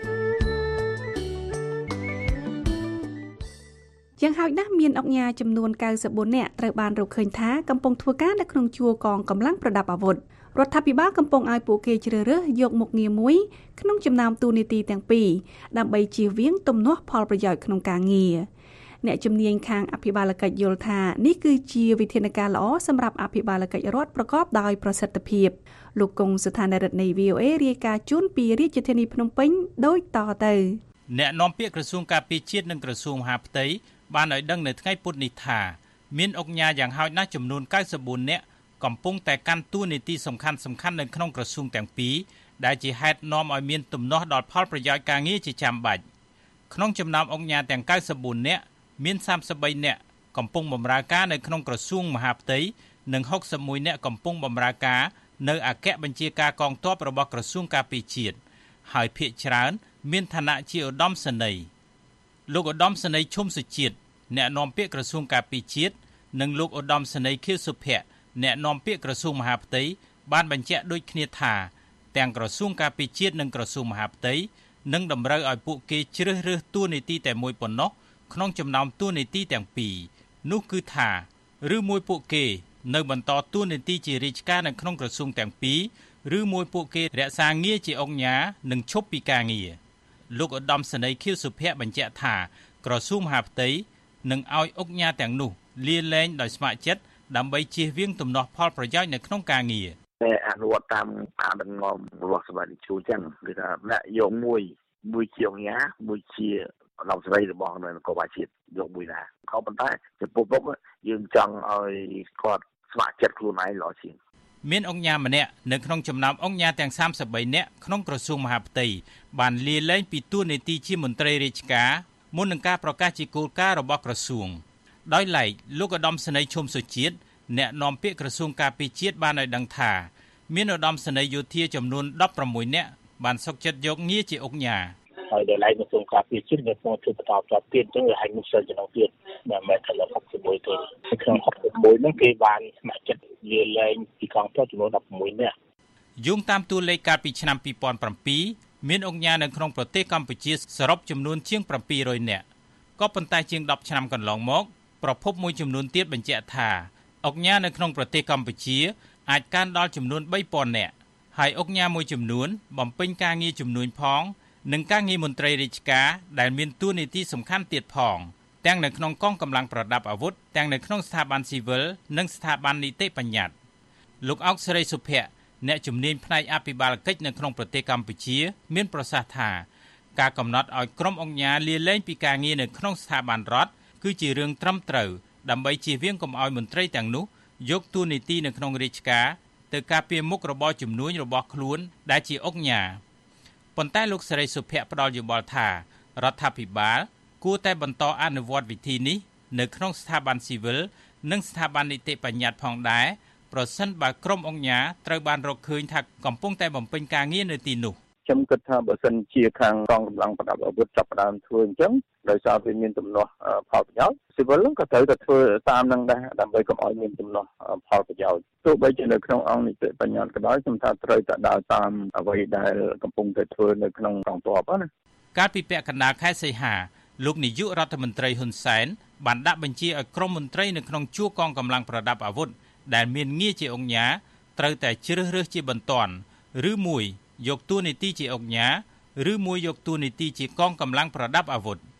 យ៉ាងហោចណាស់មានអង្គការចំនួនកៅសិបបួននាក់ត្រូវបានរកឃើញថាកំពុងធ្វើការនៅក្នុងជួរកងកម្លាំងប្រដាប់អាវុធរដ្ឋាភិបាលកំពុងឲ្យពួកគេជ្រើសរើសយកមុខងារមួយក្នុងចំណោមតួនាទីទាំងពីរដើម្បីជៀសវាងទំនាស់ផលប្រយោជន៍ក្នុងការងារអ្នកជំនាញខាងអភិបាលកិច្ចយល់ថានេះគឺជាវិធានការល្អសម្រាប់អភិបាលកិច្ចរដ្ឋប្រកបដោយប្រសិទ្ធភាពលោកកុងស្ថានរដ្ឋនៃ វី អូ អេ រាយការណ៍ជូនពីរាជធានីភ្នំពេញដូចតទៅអ្នកនាំពាក្យក្រសួងការពារជាតិនិងក្រសួងមហាផ្ទៃបានឲ្យដឹងនៅថ្ងៃពុធនេះថាមានអង្គការយ៉ាងហោចណាស់ចំនួនកៅសិបបួននាក់កំពុងតែកាន់តួនាទីសំខាន់សំខាន់នៅក្នុងក្រសួងទាំងពីរដែលជាហេតុនាំឲ្យមានទំនាស់ដល់ផលប្រយោជន៍ការងារជាចាំបាច់ក្នុងចំណោមអង្គការទាំងកៅសិបបួននាក់មានសាមសិបបីនាក់កំពុងបម្រើការនៅក្នុងក្រសួងមហាផ្ទៃនិងហុកសិបមួយនាក់កំពុងបម្រើការនៅអគ្គបញ្ជាការកងទ័ពរបស់ក្រសួងការពារជាតិហើយភាគច្រើនមានឋានៈជាឧត្តមសេនីយ៍លោកឧត្តមសេនីយ៍ឈុំសុជាតិអ្នកនាំពាក្យក្រសួងការពារជាតិនិងលោកឧត្តមសេនីយ៍ខៀវសុភ័ក្រអ្នកនាំពាក្យក្រសួងមហាផ្ទៃបានបញ្ជាក់ដូចគ្នាថាទាំងក្រសួងការពារជាតិនិងក្រសួងមហាផ្ទៃនឹងតម្រូវឲ្យពួកគេជ្រើសរើសតួនាទីតែមួយប៉ុណ្ណោះក្នុងចំណោមតួនាទីទាំងពីរនោះគឺថាឬមួយពួកគេនៅបន្តតួនាទីជារាជការនៅក្នុងក្រសួងទាំងពីរឬមួយពួកគេរក្សាងារជាអង្គការនិងឈប់ពីការងារលោកឧត្តមសេនីយ៍ខៀវសុភ័ក្របញ្ជាក់ថាក្រសួងមហាផ្ទៃនឹងឲ្យអង្គការទាំងនោះលាលែងដោយស្ម័គ្រចិត្តដើម្បីជៀសវាងទំនាស់ផលប្រយោជន៍នៅក្នុងការងារតែអនុវត្តតាមការដឹកនាំរបស់សម្បត្តិជួចឹងគឺថាអ្នកយកមួយមួយជាអង្គការមួយជាដំស្រីរបស់នគរបាលជាតិយកមួយដែរក៏ប៉ុន្តែចំពោះពុកយើងចង់ឲ្យគាត់ស្ម័គ្រចិត្តខ្លួនឯងល្អជាងមានអង្គការម្នាក់នៅក្នុងចំណោមអង្គការទាំងសាមសិបបីនាក់ក្នុងក្រសួងមហាផ្ទៃបានលាលែងពីតួនាទីជាមន្ត្រីរាជការមុននឹងការប្រកាសជាគោលការណ៍របស់ក្រសួងដោយឡែកលោកឧត្តមសេនីយ៍ឈុំសុជាតិអ្នកនាំពាក្យក្រសួងការពារជាតិបានឲ្យដឹងថាមានឧត្តមសេនីយ៍យោធាចំនួនដប់ប្រាំមួយនាក់បានសុខចិត្តយកងារជាអង្គការហើយដែលឡែកក្រសួងការពារជាតិនៅក្នុងធ្វើបន្តប្រតិទៀតអញ្ចឹងវាឲ្យមិនសិនចំណងទៀតតែមិនថាហុកសិបមួយទេក្នុងហុកសិបមួយហ្នឹងគេបានស្ម័គ្រចិត្តលាលែងពីកងទ័ពចំនួនដប់ប្រាំមួយនាក់យោងតាមតួលេខកាលពីឆ្នាំពីរពាន់ប្រាំពីរមានអង្គការនៅក្នុងប្រទេសកម្ពុជាសរុបចំនួនជាងប្រាំពីររយនាក់ក៏ប៉ុន្តែជាងដប់ឆ្នាំកន្លងមកប្រភពមួយចំនួនទៀតបញ្ជាក់ថាអង្គការនៅក្នុងប្រទេសកម្ពុជាអាចកើនដល់ចំនួនបីពាន់នាក់ហើយអង្គការមួយចំនួនបំពេញការងារជំនួញផងនិងការងារមន្ត្រីរាជការដែលមានតួនាទីសំខាន់ទៀតផងទាំងនៅក្នុងកងកម្លាំងប្រដាប់អាវុធទាំងនៅក្នុងស្ថាប័នស៊ីវិលនិងស្ថាប័ននីតិបញ្ញត្តិលោកអុកសេរីសុភ័ក្រអ្នកជំនាញផ្នែកអភិបាលកិច្ចនៅក្នុងប្រទេសកម្ពុជាមានប្រសាសន៍ថាការកំណត់ឲ្យក្រុមអង្គការលាលែងពីការងារនៅក្នុងស្ថាប័នរដ្ឋគឺជារឿងត្រឹមត្រូវដើម្បីជៀសវាងកុំឲ្យមន្ត្រីទាំងនោះយកតួនាទីនៅក្នុងរាជការទៅការពារមុខរបរជំនួញរបស់ខ្លួនដែលជាអង្គការប៉ុន្តែលោកសេរីសុភ័ក្រផ្ដល់យោបល់ថារដ្ឋាភិបាលគួរតែបន្តអនុវត្តវិធីនេះនៅក្នុងស្ថាប័នស៊ីវិលនិងស្ថាប័ននីតិបញ្ញត្តិផងដែរប្រសិនបើក្រុមអង្គការត្រូវបានរកឃើញថាកំពុងតែបំពេញការងារនៅទីនោះខ្ញុំគិតថាបើសិនជាខាងកងកម្លាំងប្រដាប់អាវុធចាប់ផ្ដើមធ្វើអញ្ចឹងដោយសារវាមានទំនាស់ផលប្រយោជន៍ស៊ីវិលក៏ត្រូវតែធ្វើតាមនឹងដែរដើម្បីកុំឲ្យមានទំនាស់ផលប្រយោជន៍ទោះបីជានៅក្នុងអង្គនីតិបញ្ញត្តិក៏ដោយខ្ញុំថាត្រូវតែដើរតាមអ្វីដែលកំពុងតែធ្វើនៅក្នុងកងទ័ពណាកាលពីពាក់កណ្ដាលខែសីហាលោកនាយករដ្ឋមន្ត្រីហ៊ុនសែនបានដាក់បញ្ជាឲ្យក្រុមមន្ត្រីនៅក្នុងជួរកងកម្លាំងប្រដាប់អាវុធដែលមានងារជាអង្គការត្រូវតែជ្រើសរើសជាបន្ទាន់ឬមួយយកតួនាទីជាអង្គការឬមួយយកតួនាទីជាកងកម្លាំងប្រដាប់អាវុធ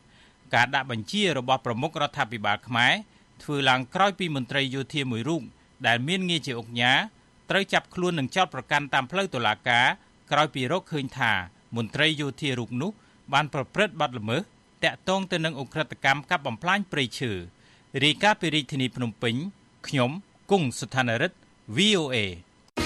ការដាក់បញ្ជារបស់ប្រមុខរដ្ឋាភិបាលខ្មែរធ្វើឡើងក្រោយពីមន្ត្រីយោធាមួយរូបដែលមានងារជាឧកញ៉ាត្រូវចាប់ខ្លួននិងចោទប្រកាន់តាមផ្លូវតុលាការក្រោយពីរកឃើញថាមន្ត្រីយោធារូបនោះបានប្រព្រឹត្តបទល្មើសតាក់ទងទៅនឹងឧក្រិដ្ឋកម្មកាប់បំផ្លាញព្រៃឈើរាយការណ៍ពីរាជធានីភ្នំពេញខ្ញុំគង់សុថានរិទ្ធ វី អូ អេ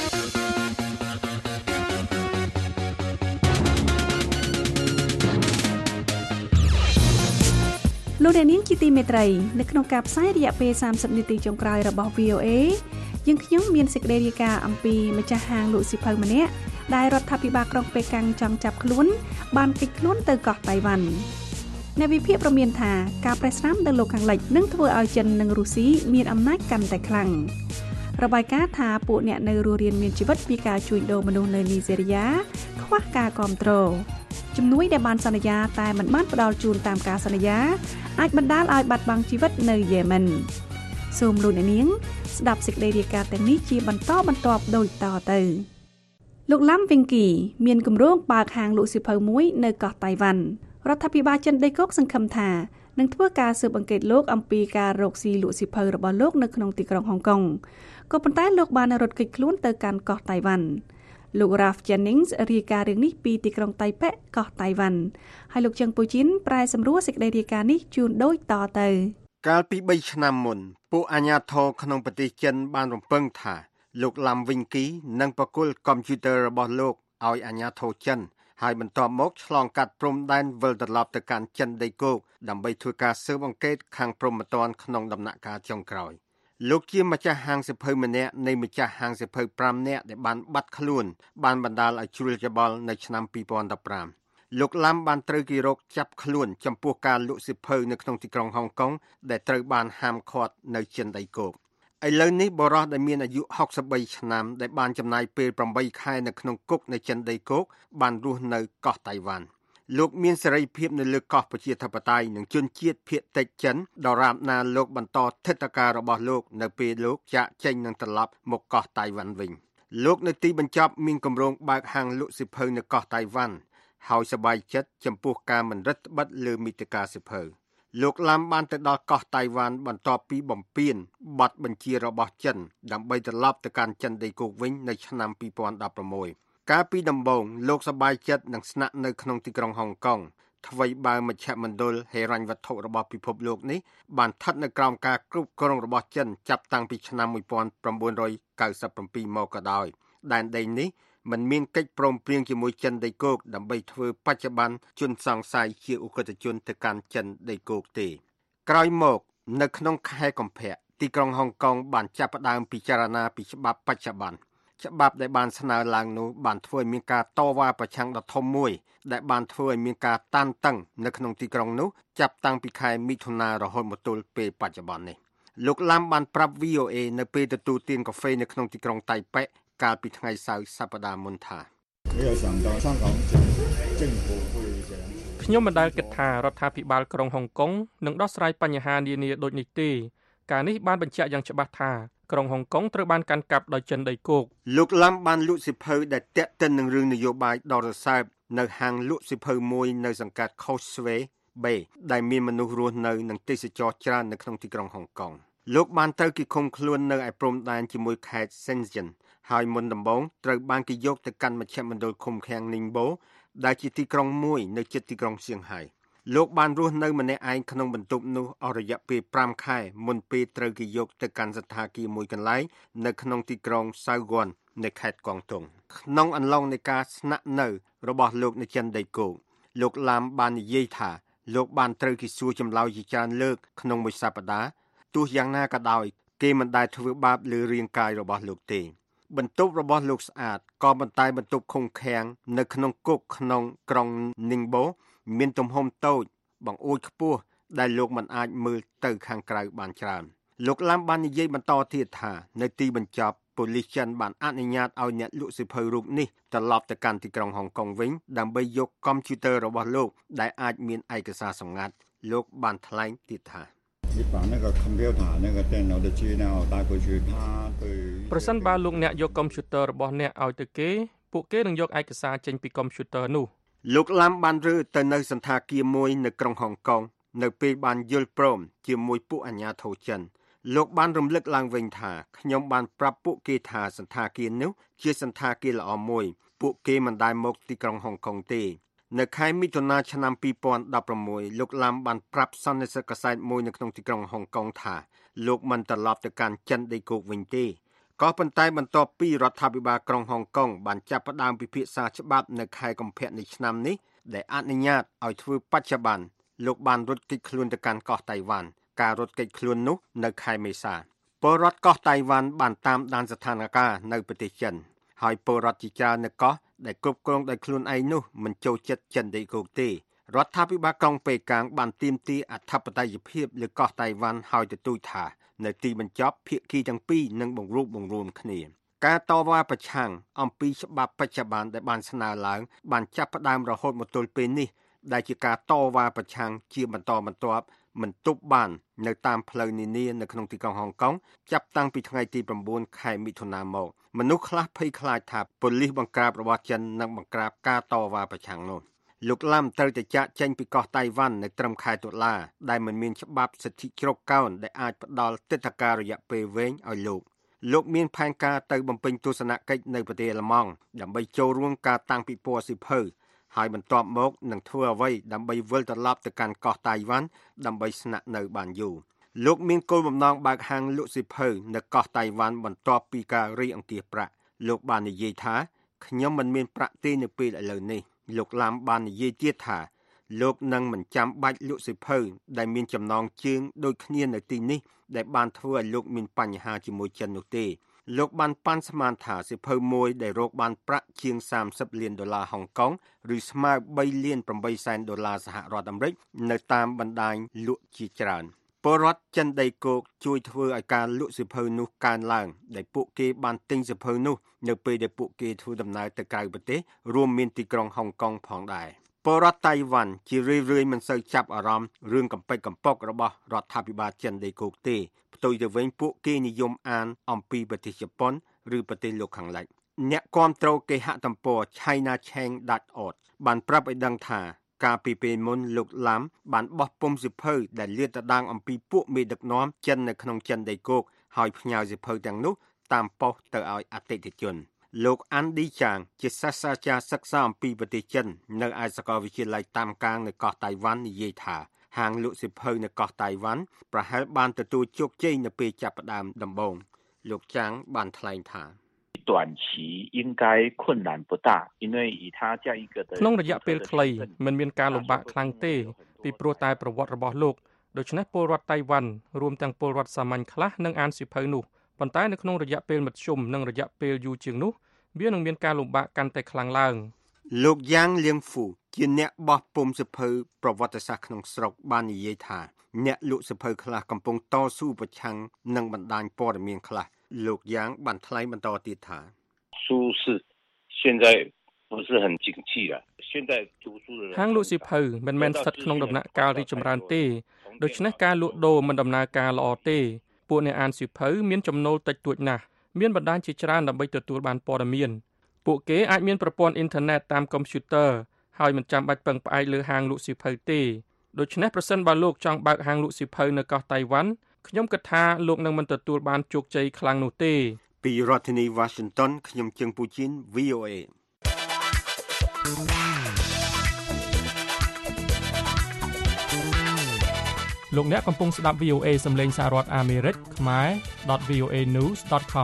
លោកអ្នកនាងជាទីមេត្រីនៅក្នុងការផ្សាយរយៈពេលសាមសិបនាទីចុងក្រោយរបស់ វី អូ អេ យើងខ្ញុំមានសេចក្តីរាយការណ៍អំពីម្ចាស់ហាងលក់សៀវភៅម្នាក់ដែលរដ្ឋាភិបាលក្រុងប៉េកាំងចង់ចាប់ខ្លួនបានគេចខ្លួនទៅកោះតៃវ៉ាន់អ្នកវិភាគប្រមានថាការប្រេះស្រាំទៅលោកខាងលិចនឹងធ្វើឲ្យចិននិងរុស្ស៊ីមានអំណាចកាន់តែខ្លាំងរបាយការណ៍ថាពួកអ្នកនៅរស់រានមានជីវិតពីការជួញដូរមនុស្សនៅនីហ្សេរីយ៉ាខ្វះការគាំទ្រជំនួយដែលបានសន្យាតែមិនបានផ្ដល់ជូនតាមការសន្យាអាចបណ្ដាលឲ្យបាត់បង់ជីវិតនៅយេម៉ិនសូមលោកអ្នកនាងស្ដាប់សេចក្តីរាយការណ៍ទាំងនេះជាបន្តបន្ទាប់ដូចតទៅលោកឡាំវិញគីមានគម្រោងបើកហាងលក់សៀវភៅមួយនៅកោះតៃវ៉ាន់រដ្ឋាភិបាលចិនដីគោកសង្ឃឹមថានឹងធ្វើការស៊ើបអង្កេតលោកអំពីការរកស៊ីលក់សៀវភៅរបស់លោកនៅក្នុងទីក្រុងហុងកុងក៏ប៉ុន្តែលោកបានរត់គេចខ្លួនទៅកាន់កោះតៃវ៉ាន់លោក Ralph Jennings រាយការណ៍រឿងនេះពីទីក្រុងតៃប៉េកោះតៃវ៉ាន់ហើយលោកជឹងពូជីនប្រែសម្រួលសេចក្តីរាយការណ៍នេះជូនដូចតទៅកាលពីបីឆ្នាំមុនពួកអាជ្ញាធរក្នុងប្រទេសចិនបានរំពឹងថាលោកឡាំវិញគីនឹងបកគលកុំព្យូទ័ររបស់លោកឲ្យអាជ្ញាធរចិនហើយបន្ទាប់មកឆ្លងកាត់ព្រំដែនវិលត្រឡប់ទៅកាន់ចិនដីគោកដើម្បីធ្វើការស៊ើបអង្កេតខាងព្រំប្រទានក្នុងដំណាក់កាលចុងក្រោយលោកជាម្ចាស់ហាងសៀវភៅម្នាក់នៃម្ចាស់ហាងសៀវភៅប្រាំនាក់ដែលបានបាត់ខ្លួនបានបណ្ដាលឲ្យជ្រួលច្បល់នៅឆ្នាំពីរពាន់ដប់ប្រាំលោកឡាំបានត្រូវគេរកចាប់ខ្លួនចំពោះការលក់សៀវភៅនៅក្នុងទីក្រុងហុងកុងដែលត្រូវបានហាមឃាត់នៅចិនដីគោកឥឡូវនេះបរិសុទ្ធដែលមានអាយុហុកសិបបីឆ្នាំដែលបានចំណាយពេលប្រាំបីខែនៅក្នុងគុកនៅចិនដីគោកបានរស់នៅកោះតៃវ៉ាន់លោកមានសេរីភាពនៅលើកោះប្រជាធិបតេយ្យនិងជនជាតិភាគតិចចិនដរាបណាលោកបន្តថិដ្ឋាការរបស់លោកនៅពេលលោកចាកចេញនិងត្រឡប់មកកោះតៃវ៉ាន់វិញលោកនៅទីបញ្ចប់មានគម្រោងបើកហាងលក់សៀវភៅនៅកោះតៃវ៉ាន់ហើយសប្បាយចិត្តចំពោះការមិនរឹតបន្តឹងលើមាតិកាសៀវភៅលោកឡាំបានទៅដល់កោះតៃវ៉ាន់បន្ទាប់ពីបំពេញបទបញ្ជារបស់ចិនដើម្បីត្រឡប់ទៅកាន់ចិនដីគោកវិញនៅឆ្នាំពីរពាន់ដប់ប្រាំមួយកាលពីដំបូងលោកសប្បាយចិត្តនឹងស្នាក់នៅក្នុងទីក្រុងហុងកុងថ្វីបើមជ្ឈមណ្ឌលហិរញ្ញវត្ថុរបស់ពិភពលោកនេះបានស្ថិតនៅក្រោមការគ្រប់គ្រងរបស់ចិនចាប់តាំងពីឆ្នាំmột nghìn chín trăm chín mươi bảyមកក៏ដោយដែនដីនេះមិនមានកិច្ចព្រមព្រៀងជាមួយចិនដីគោកដើម្បីធ្វើបច្ចុប្បន្នជនសង្ស័យជាឧក្រិដ្ឋជនទៅកាន់ចិនដីគោកទេក្រោយមកនៅក្នុងខែកុម្ភៈទីក្រុងហុងកុងបានចាប់ផ្ដើមពិចារណាពីច្បាប់បច្ចុប្បន្នច្បាប់ដែលបានស្នើឡើងនោះបានធ្វើឲ្យមានការតវ៉ាប្រឆាំងដ៏ធំមួយដែលបានធ្វើឲ្យមានការតានតឹងនៅក្នុងទីក្រុងនោះចាប់តាំងពីខែមិថុនារហូតមកទល់ពេលបច្ចុប្បន្ននេះលោកឡាំបានប្រាប់ វី អូ អេ នៅពេលទទួលទានកាហ្វេនៅក្នុងទីក្រុងតៃប៉េកាលពីថ្ងៃសៅរ៍សប្តាហ៍មុនថាខ្ញុំមិនដែលគិតថារដ្ឋាភិបាលក្រុងហុងកុងនឹងដោះស្រាយបញ្ហានានាដូចនេះទេការនេះបានបញ្ជាក់យ៉ាងច្បាស់ថាក្រុងហុងកុងត្រូវបានកាន់កាប់ដោយចិនដីគោកលោកឡាំបានលក់សៀវភៅដែលទាក់ទិននឹងរឿងនយោបាយដ៏រសើបនៅហាងលក់សៀវភៅមួយនៅសង្កាត់ Causeway Bay ដែលមានមនុស្សរស់នៅនិងទេសចរច្រើននៅក្នុងទីក្រុងហុងកុងលោកបានត្រូវគេឃុំខ្លួននៅឯព្រំដែនជាមួយខេត្ត Shenzhen ហើយមុនដំបូងត្រូវបានគេយកទៅកាន់មជ្ឈមណ្ឌលឃុំឃាំង Ningbo ដែលជាទីក្រុងមួយនៅជិតទីក្រុងសៀងហៃលោកបានរស់នៅម្នាក់ឯងក្នុងបន្ទប់នោះអស់រយៈពេលប្រាំខែមុនពេលត្រូវគេយកទៅកាន់សណ្ឋាគារមួយកន្លែងនៅក្នុងទីក្រុង Saigon នៅខេត្តកងតុងក្នុងអន្លង់នៃការស្នាក់នៅរបស់លោកនៅចិនដីគោកលោកឡាំបាននិយាយថាលោកបានត្រូវគេសួរចម្លើយជាច្រើនលើកក្នុងមួយសប្តាហ៍ទោះយ៉ាងណាក៏ដោយគេមិនដែលធ្វើបាបលើរាងកាយរបស់លោកទេបន្ទប់របស់លោកស្អាតក៏ប៉ុន្តែបន្ទប់ឃុំឃាំងនៅក្នុងគុកក្នុងក្រុង Ningbo មានទំហំតូចបង្អួចខ្ពស់ដែលលោកមិនអាចមើលទៅខាងក្រៅបានច្រើនលោកឡាំបាននិយាយបន្តទៀតថានៅទីបញ្ចប់ប៉ូលីសចិនបានអនុញ្ញាតឲ្យអ្នកលក់សៀវភៅរូបនេះត្រឡប់ទៅកាន់ទីក្រុងហុងកុងវិញដើម្បីយកកុំព្យូទ័ររបស់លោកដែលអាចមានឯកសារសម្ងាត់លោកបានថ្លែងទៀតថាប្រសិនបើលោកអ្នកយកកុំព្យូទ័ររបស់អ្នកឲ្យទៅគេពួកគេនឹងយកឯកសារចេញពីកុំព្យូទ័រនោះលោកឡាំបានរើទៅនៅសណ្ឋាគារមួយនៅក្រុងហុងកុងនៅពេលបានយល់ព្រមជាមួយពួកអាជ្ញាធរចិនលោកបានរំលឹកឡើងវិញថាខ្ញុំបានប្រាប់ពួកគេថាសន្តាគារនោះជាសន្តាគារល្អមួយពួកគេមិនដែលមកទីក្រុងហុងកុងទេនៅខែមិថុនាឆ្នាំពីរពាន់ដប់ប្រាំមួយលោកឡាំបានប្រាប់សន្និសីទកាសែតមួយនៅក្នុងទីក្រុងហុងកុងថាលោកមិនត្រឡប់ទៅកាន់ចិនដីគោកវិញទេក៏ប៉ុន្តែបន្ទាប់ពីរដ្ឋាភិបាលក្រុងហុងកុងបានចាប់ផ្ដើមពិភាក្សាច្បាប់នៅខែកុម្ភៈនៃឆ្នាំនេះដែលអនុញ្ញាតឲ្យធ្វើបច្ចុប្បន្នលោកបានរត់គេចខ្លួនទៅកាន់កោះតៃវ៉ាន់ការរត់គេចខ្លួននោះនៅខែមេសាពលរដ្ឋកោះតៃវ៉ាន់បានតាមដានស្ថានភាពនៅប្រទេសចិនហើយពលរដ្ឋជាច្រើននៅកោះដែលគ្រប់គ្រងដោយខ្លួនឯងនោះមិនចូលចិត្តចិនដីគោកទេរដ្ឋាភិបាលក្រុងប៉េកាំងបានទាមទារអធិបតេយ្យភាពលើកោះតៃវ៉ាន់ហើយទទូចថានៅទីបញ្ចប់ភាគីទាំងពីរនឹងបង្រួបបង្រួមគ្នាការតវ៉ាប្រឆាំងអំពីច្បាប់បច្ចុប្បន្នដែលបានស្នើឡើងបានចាប់ផ្ដើមរហូតមកទល់ពេលនេះដែលជាការតវ៉ាប្រឆាំងជាបន្តបន្ទាប់មិនទប់បាននៅតាមផ្លូវនានានៅក្នុងទីក្រុងហុងកុងចាប់តាំងពីថ្ងៃទីប្រាំបួនខែមិថុនាមកមនុស្សខ្លះភ័យខ្លាចថាប៉ូលីសបង្ក្រាបរបស់ចិននឹងបង្ក្រាបការតវ៉ាប្រឆាំងនោះលោកឡាំត្រូវតែចាកចេញពីកោះតៃវ៉ាន់នៅត្រឹមខែតុលាដែលមិនមានច្បាប់សិទ្ធិជ្រកកោនដែលអាចផ្ដល់ទិដ្ឋាការរយៈពេលវែងឲ្យលោកលោកមានផែនការទៅបំពេញទស្សនកិច្ចនៅប្រទេសអាល្លឺម៉ង់ដើម្បីចូលរួមការតាំងពិព័រណ៍សៀវភៅហើយបន្ទាប់មកនឹងធ្វើអ្វីដើម្បីវិលត្រឡប់ទៅកាន់កោះតៃវ៉ាន់ដើម្បីស្នាក់នៅបានយូរលោកមានគោលបំណងបើកហាងលក់សៀវភៅនៅកោះតៃវ៉ាន់បន្ទាប់ពីការរីកអង្គាសប្រាក់លោកបាននិយាយថាខ្ញុំមិនមានប្រាក់ទេនៅពេលឥឡូវនេះលោកឡាំបាននិយាយទៀតថាលោកនឹងមិនចាំបាច់លក់សៀវភៅដែលមានចំណងជើងដូចគ្នានៅទីនេះដែលបានធ្វើឲ្យលោកមានបញ្ហាជាមួយចិននោះទេលោកបានប៉ាន់ស្មានថាសៀវភៅមួយដែលរកបានប្រាក់ជាងសាមសិបលានដុល្លារហុងកុងឬស្មើបីលានប្រាំបីសែនដុល្លារសហរដ្ឋអាមេរិកនៅតាមបណ្ដាញលក់ជាច្រើនពលរដ្ឋចិនដីគោកជួយធ្វើឲ្យការលក់សៀវភៅនោះកើនឡើងដែលពួកគេបានទិញសៀវភៅនោះនៅពេលដែលពួកគេធ្វើដំណើរទៅក្រៅប្រទេសរួមមានទីក្រុងហុងកុងផងដែរពលរដ្ឋតៃវ៉ាន់ជារឿយៗមិនសូវចាប់អារម្មណ៍រឿងកំពេចកំប៉ុករបស់រដ្ឋាភិបាលចិនដីគោកទេផ្ទុយទៅវិញពួកគេនិយមអានអំពីប្រទេសជប៉ុនឬប្រទេសលោកខាងលិចអ្នកគាំទ្រគេហទំព័រ China Cheng ដុត org បានប្រាប់ឲ្យដឹងថាកាលពីពេលមុនលោកឡាំបានបោះពុម្ពសៀវភៅដែលលាតត្រដាងអំពីពួកមេដឹកនាំចិននៅក្នុងចិនដីគោកហើយផ្ញើសៀវភៅទាំងនោះតាមប៉ុស្តិ៍ទៅឲ្យអតិថិជនលោកអាន់ឌីចាងជាសាស្ត្រាចារ្យសិក្សាអំពីប្រទេសចិននៅឯសាកលវិទ្យាល័យតាមកាងនៅកោះតៃវ៉ាន់និយាយថាហាងលក់សៀវភៅនៅកោះតៃវ៉ាន់ប្រហែលបានទទួលជោគជ័យនៅពេលចាប់ផ្ដើមដំបូងលោកចាងបានថ្លែងថា短期应该困难不大因为以它这样一个的ក្នុងរយៈពេលខ្លីមិនមានការលំបាកខ្លាំងទេពីព្រោះតែប្រវត្តិរបស់លោកដូច្នេះពលរដ្ឋតៃវ៉ាន់រួមទាំងពលរដ្ឋសាមញ្ញខ្លះនឹងអានសៀវភៅនោះប៉ុន្តែនៅក្នុងរយៈពេលមធ្យមនិងរយៈពេលយូរជាងនោះវានឹងមានការលំបាកកាន់តែខ្លាំងឡើងលោកយ៉ាងលៀងហ្វូជាអ្នកបោះពុម្ពសៀវភៅប្រវត្តិសាស្ត្រក្នុងស្រុកបាននិយាយថាអ្នកលក់សៀវភៅខ្លះកំពុងតស៊ូប្រឆាំងនឹងបណ្ដាញព័ត៌មានខ្លះលោកយ៉ាងបានថ្លែងបន្តទៀតថា书市现在不是很景气了现在读书的人ហាងលក់សៀវភៅមិនមែនស្ថិតក្នុងដំណាក់កាលរីកចម្រើនទេដូច្នេះការលក់ដូរមិនដំណើរការល្អទេពួកអ្នកអានសៀវភៅមានចំណូលតិចតួចណាស់មានបណ្ដាញជាច្រើនដើម្បីទទួលបានព័ត៌មានពួកគេអាចមានប្រព័ន្ធអ៊ីនធឺណិតតាមកុំព្យូទ័រហើយមិនចាំបាច់ពឹងផ្អែកលើហាងលក់សៀវភៅទេដូច្នេះប្រសិនបើលោកចង់បើកហាងលក់សៀវភៅនៅកោះតៃវ៉ាន់ខ្ញុំគិតថាលោកនឹងមិនទទួលបានជោគជ័យខ្លាំងនោះទេពីរដ្ឋធានី Washington ខ្ញុំជើងពូជីន វី អូ เอលោកអ្នកកំពុងស្ដាប់ វី អូ เอ សំឡេងសហរដ្ឋអាមេរិកខ្មែរ ដត វី អូ เอ นิวส์ ដត com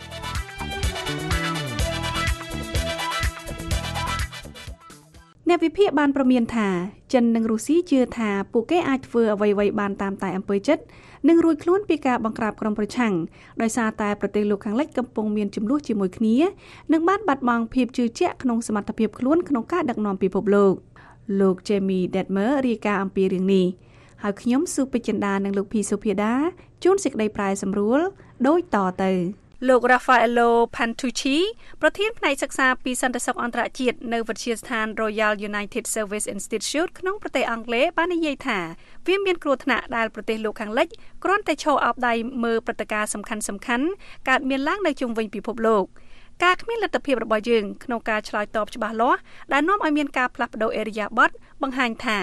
អ្នកវិភាគបានប្រមានថាចិននិងរុស្ស៊ីជឿថាពួកគេអាចធ្វើអ្វីៗបានតាមតែអំពើចិត្តនិងរួចខ្លួនពីការបង្ក្រាបក្រុមប្រឆាំងដោយសារតែប្រទេសលោកខាងលិចកំពុងមានជម្លោះជាមួយគ្នានិងបានបាត់បង់ភាពជឿជាក់ក្នុងសមត្ថភាពខ្លួនក្នុងការដឹកនាំពិភពលោកលោក Jamie Detmer រាយការណ៍អំពីរឿងនេះហើយខ្ញុំស៊ូពេជ្រចិន្តានិងលោកភីសុភាដាជួនសេចក្តីប្រាយសម្រួលដូចតទៅលោក Raffaello Pantucci ប្រធានផ្នែកសិក្សាពីសន្តិសុខអន្តរជាតិនៅវិទ្យាស្ថាន Royal United Service Institute ក្នុងប្រទេសអង់គ្លេសបាននិយាយថាវាមានគ្រោះថ្នាក់ដែលប្រទេសលោកខាងលិចគ្រាន់តែឈរអោបដៃមើលព្រឹត្តិការណ៍សំខាន់សំខាន់កើតមានឡើងនៅជុំវិញពិភពលោកការគ្មានលទ្ធភាពរបស់យើងក្នុងការឆ្លើយតបច្បាស់លាស់ដែលនាំឲ្យមានការផ្លាស់ប្តូរអេរយាប័តបង្ហាញថា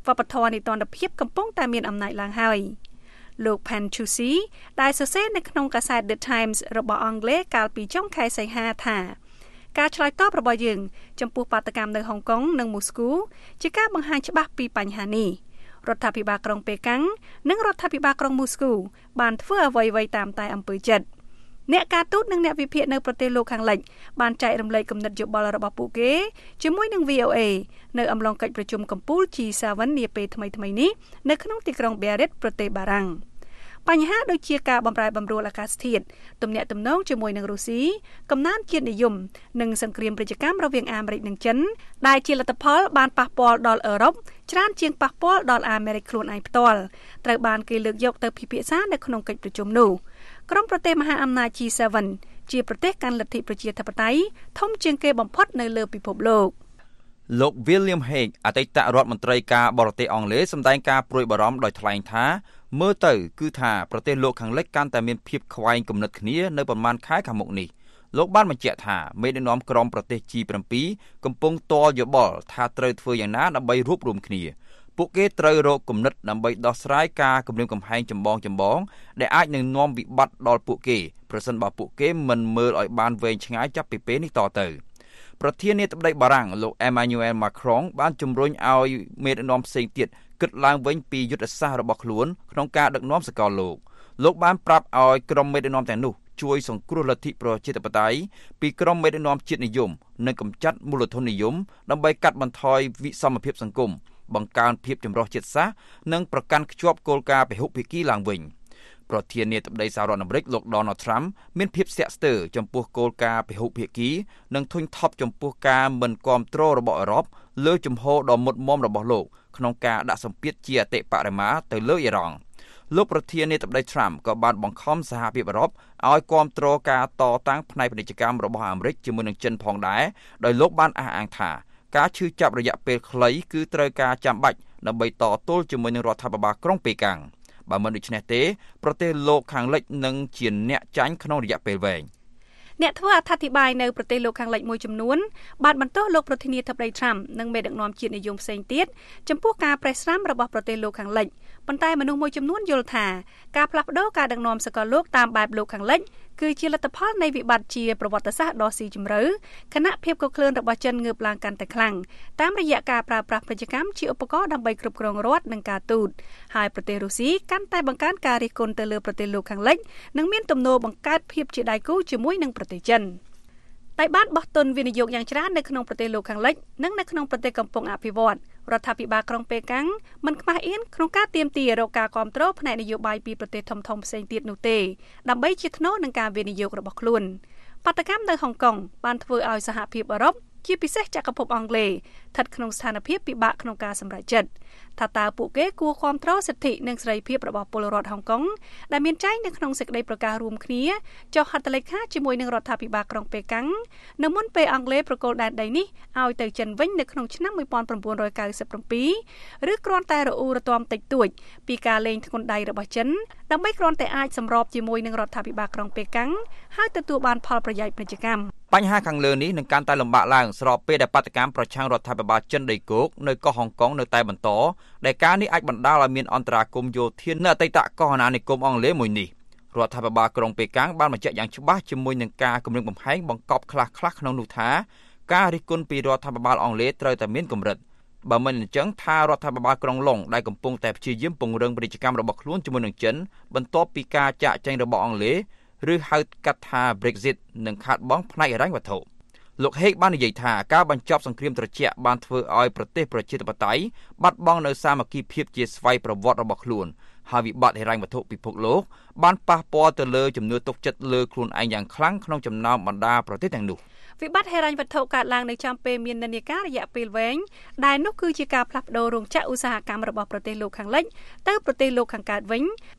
វប្បធម៌នីតិរដ្ឋភាពកំពុងតែមានអំណាចឡើងហើយលោក Panchusi ដែលសរសេរនៅក្នុងកាសែត The Times របស់អង់គ្លេសកាលពីចុងខែសីហាថាការឆ្លើយតបរបស់យើងចំពោះបាតកម្មនៅហុងកុងនិងមូស្គូជាការបង្ហាញច្បាស់ពីបញ្ហានេះរដ្ឋាភិបាលក្រុងប៉េកាំងនិងរដ្ឋាភិបាលក្រុងមូស្គូបានធ្វើអ្វីៗតាមតែអំពើចិត្តអ្នកការទូតនិងអ្នកវិភាគនៅប្រទេសលោកខាងលិចបានចែករំលែកគំនិតយោបល់របស់ពួកគេជាមួយនឹង វី អូ អេ នៅអំឡុងកិច្ចប្រជុំកំពូល G សេเว่ន នាពេលថ្មីៗនេះនៅក្នុងទីក្រុង Biarritz ប្រទេសបារាំងបញ្ហាដូចជាការបំរែបំរួលអាកាសធាតុទំនាក់ទំនងជាមួយនឹងរុស្ស៊ីកំណើនជាតិនិយមនិងសង្គ្រាមពាណិជ្ជកម្មរវាងអាមេរិកនិងចិនដែលជាលទ្ធផលបានប៉ះពាល់ដល់អឺរ៉ុបច្រើនជាងប៉ះពាល់ដល់អាមេរិកខ្លួនឯងផ្ទាល់ត្រូវបានគេលើកយកទៅពិភាក្សានៅក្នុងកិច្ចប្រជុំនោះក្រុមប្រទេសមហាអំណាច G សេเว่น ជាប្រទេសកាន់លទ្ធិប្រជាធិបតេយ្យធំជាងគេបំផុតនៅលើពិភពលោកលោក William Hague អតីតរដ្ឋមន្ត្រីការបរទេសអង់គ្លេសសម្ដែងការព្រួយបារម្ភដោយថ្លែងថាមើលទៅគឺថាប្រទេសលោកខាងលិចកាន់តែមានភាពខ្វែងគំនិតគ្នានៅប្រមាណខែខាងមុខនេះលោកបានបញ្ជាក់ថាមេដឹកនាំក្រុមប្រទេស G សេเว่น កំពុងតល់យោបល់ថាត្រូវធ្វើយ៉ាងណាដើម្បីរួបរวมគ្នាពួកគេត្រូវរកគំនិតដើម្បីដោះស្រាយការគំរាមកំហែងចម្បងចម្បងដែលអាចនឹងនាំវិបត្តិដល់ពួកគេប្រសិនបើពួកគេមិនមើលឲ្យបានវែងឆ្ងាយចាប់ពីពេលនេះតទៅប្រធានាធិបតីបារាំងលោក Emmanuel Macron បានជំរុញឲ្យមេដឹកនាំផ្សេងទៀតគិតឡើងវិញពីយុទ្ធសាស្ត្ររបស់ខ្លួនក្នុងការដឹកនាំសកលលោកលោកបានប្រាប់ឲ្យក្រុមមេដឹកនាំទាំងនោះជួយសង្គ្រោះលទ្ធិប្រជាធិបតេយ្យពីក្រុមមេដឹកនាំជាតិនិយមនិងកម្ចាត់មូលធននិយមដើម្បីកាត់បន្ថយវិសមភាពសង្គមបង្កើនភាពចម្រុះជាតិសាសន៍និងប្រកាន់ខ្ជាប់គោលការណ៍ពហុភាគីឡើងវិញប្រធានាធិបតីសហរដ្ឋអាមេរិកលោក Donald Trump មានភាពស្ទាក់ស្ទើរចំពោះគោលការណ៍ពហុភាគីនិងធុញថប់ចំពោះការមិនគាំទ្ររបស់អឺរ៉ុបលើជំហរដ៏មុតមមរបស់លោកក្នុងការដាក់សម្ពាធជាអតិបរមាទៅលើអ៊ីរ៉ង់លោកប្រធានាធិបតី Trump ក៏បានបង្ខំសហភាពអឺរ៉ុបឲ្យគាំទ្រការតតាំងផ្នែកពាណិជ្ជកម្មរបស់អាមេរិកជាមួយនឹងចិនផងដែរដោយលោកបានអះអាងថាការឈឺចាប់រយៈពេលខ្លីគឺត្រូវការចាំបាច់ដើម្បីតទល់ជាមួយនឹងរដ្ឋាភិបាលក្រុងប៉េកាំងបើមិនដូច្នេះទេប្រទេសលោកខាងលិចនឹងជាអ្នកចាញ់ក្នុងរយៈពេលវែងអ្នកធ្វើអត្ថាធិប្បាយនៅប្រទេសលោកខាងលិចមួយចំនួនបានបន្តលោកប្រធានាធិបតី Trump និងមេដឹកនាំជាតិនិយមផ្សេងទៀតចំពោះការប្រេះស្រាំរបស់ប្រទេសលោកខាងលិចប៉ុន្តែមនុស្សមួយចំនួនយល់ថាការផ្លាស់ប្ដូរការដឹកនាំសកលលោកតាមបែបលោកខាងលិចគឺជាលទ្ធផលនៃវិបត្តិជាប្រវត្តិសាស្ត្រដ៏ស៊ីជម្រៅគណៈភាពកក្លឿនរបស់ចិនងើបឡើងកាន់តែខ្លាំងតាមរយៈការប្រើប្រាស់ពាណិជ្ជកម្មជាឧបករណ៍ដើម្បីគ្រប់គ្រងរដ្ឋនិងការទូតហើយប្រទេសរុស្ស៊ីកាន់តែបង្កើនការរិះគន់ទៅលើប្រទេសលោកខាងលិចនិងមានទំនោរបង្កើតភាពជាដៃគូជាមួយនឹងប្រទេសចិនតែបានបោះទុនវិនិយោគយ៉ាងច្រើននៅក្នុងប្រទេសលោកខាងលិចនិងនៅក្នុងប្រទេសកំពុងអភិវឌ្ឍន៍រដ្ឋាភិបាលក្រុងប៉េកាំងមិនខ្មាស់អៀនក្នុងការទាមទាររកការគាំទ្រផ្នែកនយោបាយពីប្រទេសធំៗផ្សេងទៀតនោះទេដើម្បីជាថ្នូរនឹងការវិនិយោគរបស់ខ្លួនបាតកម្មនៅហុងកុងបានធ្វើឲ្យសហភាពអឺរ៉ុបជាពិសេសចក្រភពអង់គ្លេសស្ថិតក្នុងស្ថានភាពពិបាកក្នុងការសម្រេចចិត្តថាតើពួកគេគួរគាំទ្រសិទ្ធិនិងសេរីភាពរបស់ពលរដ្ឋហុងកុងដែលមានចែងនៅក្នុងសេចក្តីប្រកាសរួមគ្នាចុះហត្ថលេខាជាមួយនឹងរដ្ឋាភិបាលក្រុងប៉េកាំងនៅមុនពេលអង់គ្លេសប្រគល់ដែនដីនេះឲ្យទៅចិនវិញនៅក្នុងឆ្នាំmột nghìn chín trăm chín mươi bảyឬគ្រាន់តែរអ៊ូរទាំតិចតួចពីការលេងធ្ងន់ដៃរបស់ចិនដើម្បីគ្រាន់តែអាចសម្របជាមួយនឹងរដ្ឋាភិបាលក្រុងប៉េកាំងហើយទទួលបានផលប្រយោជន៍ពាណិជ្ជកម្មបញ្ហាខាងលើនេះនឹងកាន់តែលំបាកឡើងស្របពេលដែលបាតកម្មប្រឆាំងរដ្ឋាភិបាលចិនដីគោកនៅកោះហុងកុងនៅតែបន្តដែលការនេះអាចបណ្ដាលឲ្យមានអន្តរាគមន៍យោធានៅអតីតកោះអាណានិគមអង់គ្លេសមួយនេះរដ្ឋាភិបាលក្រុងប៉េកាំងបានបញ្ជាក់យ៉ាងច្បាស់ជាមួយនឹងការគម្រាមកំហែងបង្កប់ខ្លះៗក្នុងនោះថាការរិះគន់ពីរដ្ឋាភិបាលអង់គ្លេសត្រូវតែមានកម្រិតបើមិនអញ្ចឹងថារដ្ឋាភិបាលក្រុងឡុងដែលកំពុងតែព្យាយាមពង្រឹងពាណិជ្ជកម្មរបស់ខ្លួនជាមួយនឹងចិនបន្ទាប់ពីការចាកចេញរបស់អង់គ្លេសឬហៅកាត់ថា Brexit នឹងខាតបង់ផ្នែកហិរញ្ញវត្ថុលោក Hague បាននិយាយថាការបញ្ចប់សង្គ្រាមត្រជាក់បានធ្វើឲ្យប្រទេសប្រជាធិបតេយ្យបាត់បង់នូវសាមគ្គីភាពជាស្វ័យប្រវត្តិរបស់ខ្លួនហើយវិបត្តិហិរញ្ញវត្ថុពិភពលោកបានប៉ះពាល់ទៅលើជំនឿទុកចិត្តលើខ្លួនឯងយ៉ាងខ្លាំងក្នុងចំណោមបណ្ដាប្រទេសទាំងនោះវិបត្តិហិរញ្ញវត្ថុកើតឡើងនៅចំពេលមាននិន្នាការរយៈពេលវែងដែលនោះគឺជាការផ្លាស់ប្ដូររោងចក្រឧស្សាហកម្មរបស់ប្រទេសលោកខាងលិចទៅប្រទេសលោកខាងកើតវិញ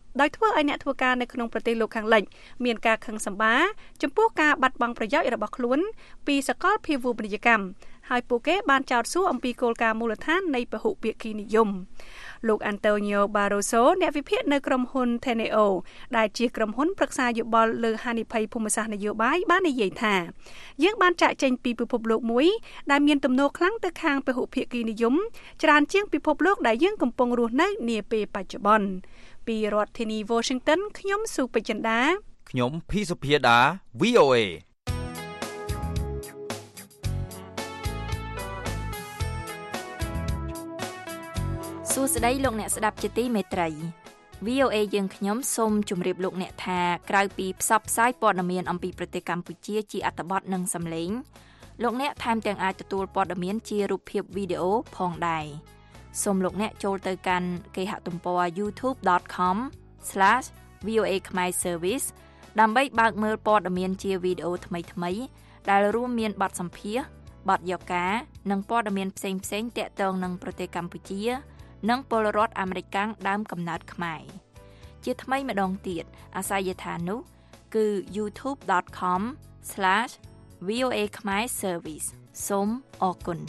ដោយធ្វើឲ្យអ្នកធ្វើការនៅក្នុងប្រទេសលោកខាងលិចមានការខឹងសម្បារចំពោះការបាត់បង់ប្រយោជន៍របស់ខ្លួនពីសកលភាវូបនីយកម្មហើយពួកគេបានចោទសួរអំពីគោលការណ៍មូលដ្ឋាននៃពហុភាគីនិយមលោក Antonio Barroso អ្នកវិភាគនៅក្រុមហ៊ុន Teneo ដែលជាក្រុមហ៊ុនប្រឹក្សាយោបល់លើហានិភ័យភូមិសាស្ត្រនយោបាយបាននិយាយថាយើងបានចាក់ចែងពីពិភពលោកមួយដែលមានទំនោរខ្លាំងទៅខាងពហុភាគីនិយមច្រើនជាងពិភពលោកដែលយើងកំពុងរស់នៅនាពេលបច្ចុប្បន្នពីរដ្ឋធានី Washington ខ្ញុំសុពេជ្ជន្តាខ្ញុំភីសុភាដា វី អូ เอសួស្តីលោកអ្នកស្ដាប់ជាទីមេត្រី វី អូ เอ យើងខ្ញុំសូមជម្រាបលោកអ្នកថាក្រៅពីផ្សព្វផ្សាយព័ត៌មានអំពីប្រទេសកម្ពុជាជាអត្ថបទនិងសំឡេងលោកអ្នកថែមទាំងអាចទទួលព័ត៌មានជារូបភាពវីដេអូផងដែរសូមលោកអ្នកចូលទៅកាន់គេហទំព័រ ยูทูบ ដត com ស្លាស វី អូ เอ ខ្មែរ Service ដើម្បីបើកមើលព័ត៌មានជាវីដេអូថ្មីៗដែលរួមមានបទសម្ភាសន៍បទយកការនិងព័ត៌មានផ្សេងៗទាក់ទងនឹងប្រទេសកម្ពុជានិងពលរដ្ឋអាមេរិកដើមកំណើតខ្មែរជាថ្មីម្ដងទៀតអាសយដ្ឋាននោះគឺ ยูทูบ ដត com ស្លាស វី អូ เอ ខ្មែរ Service សូមអរគុណ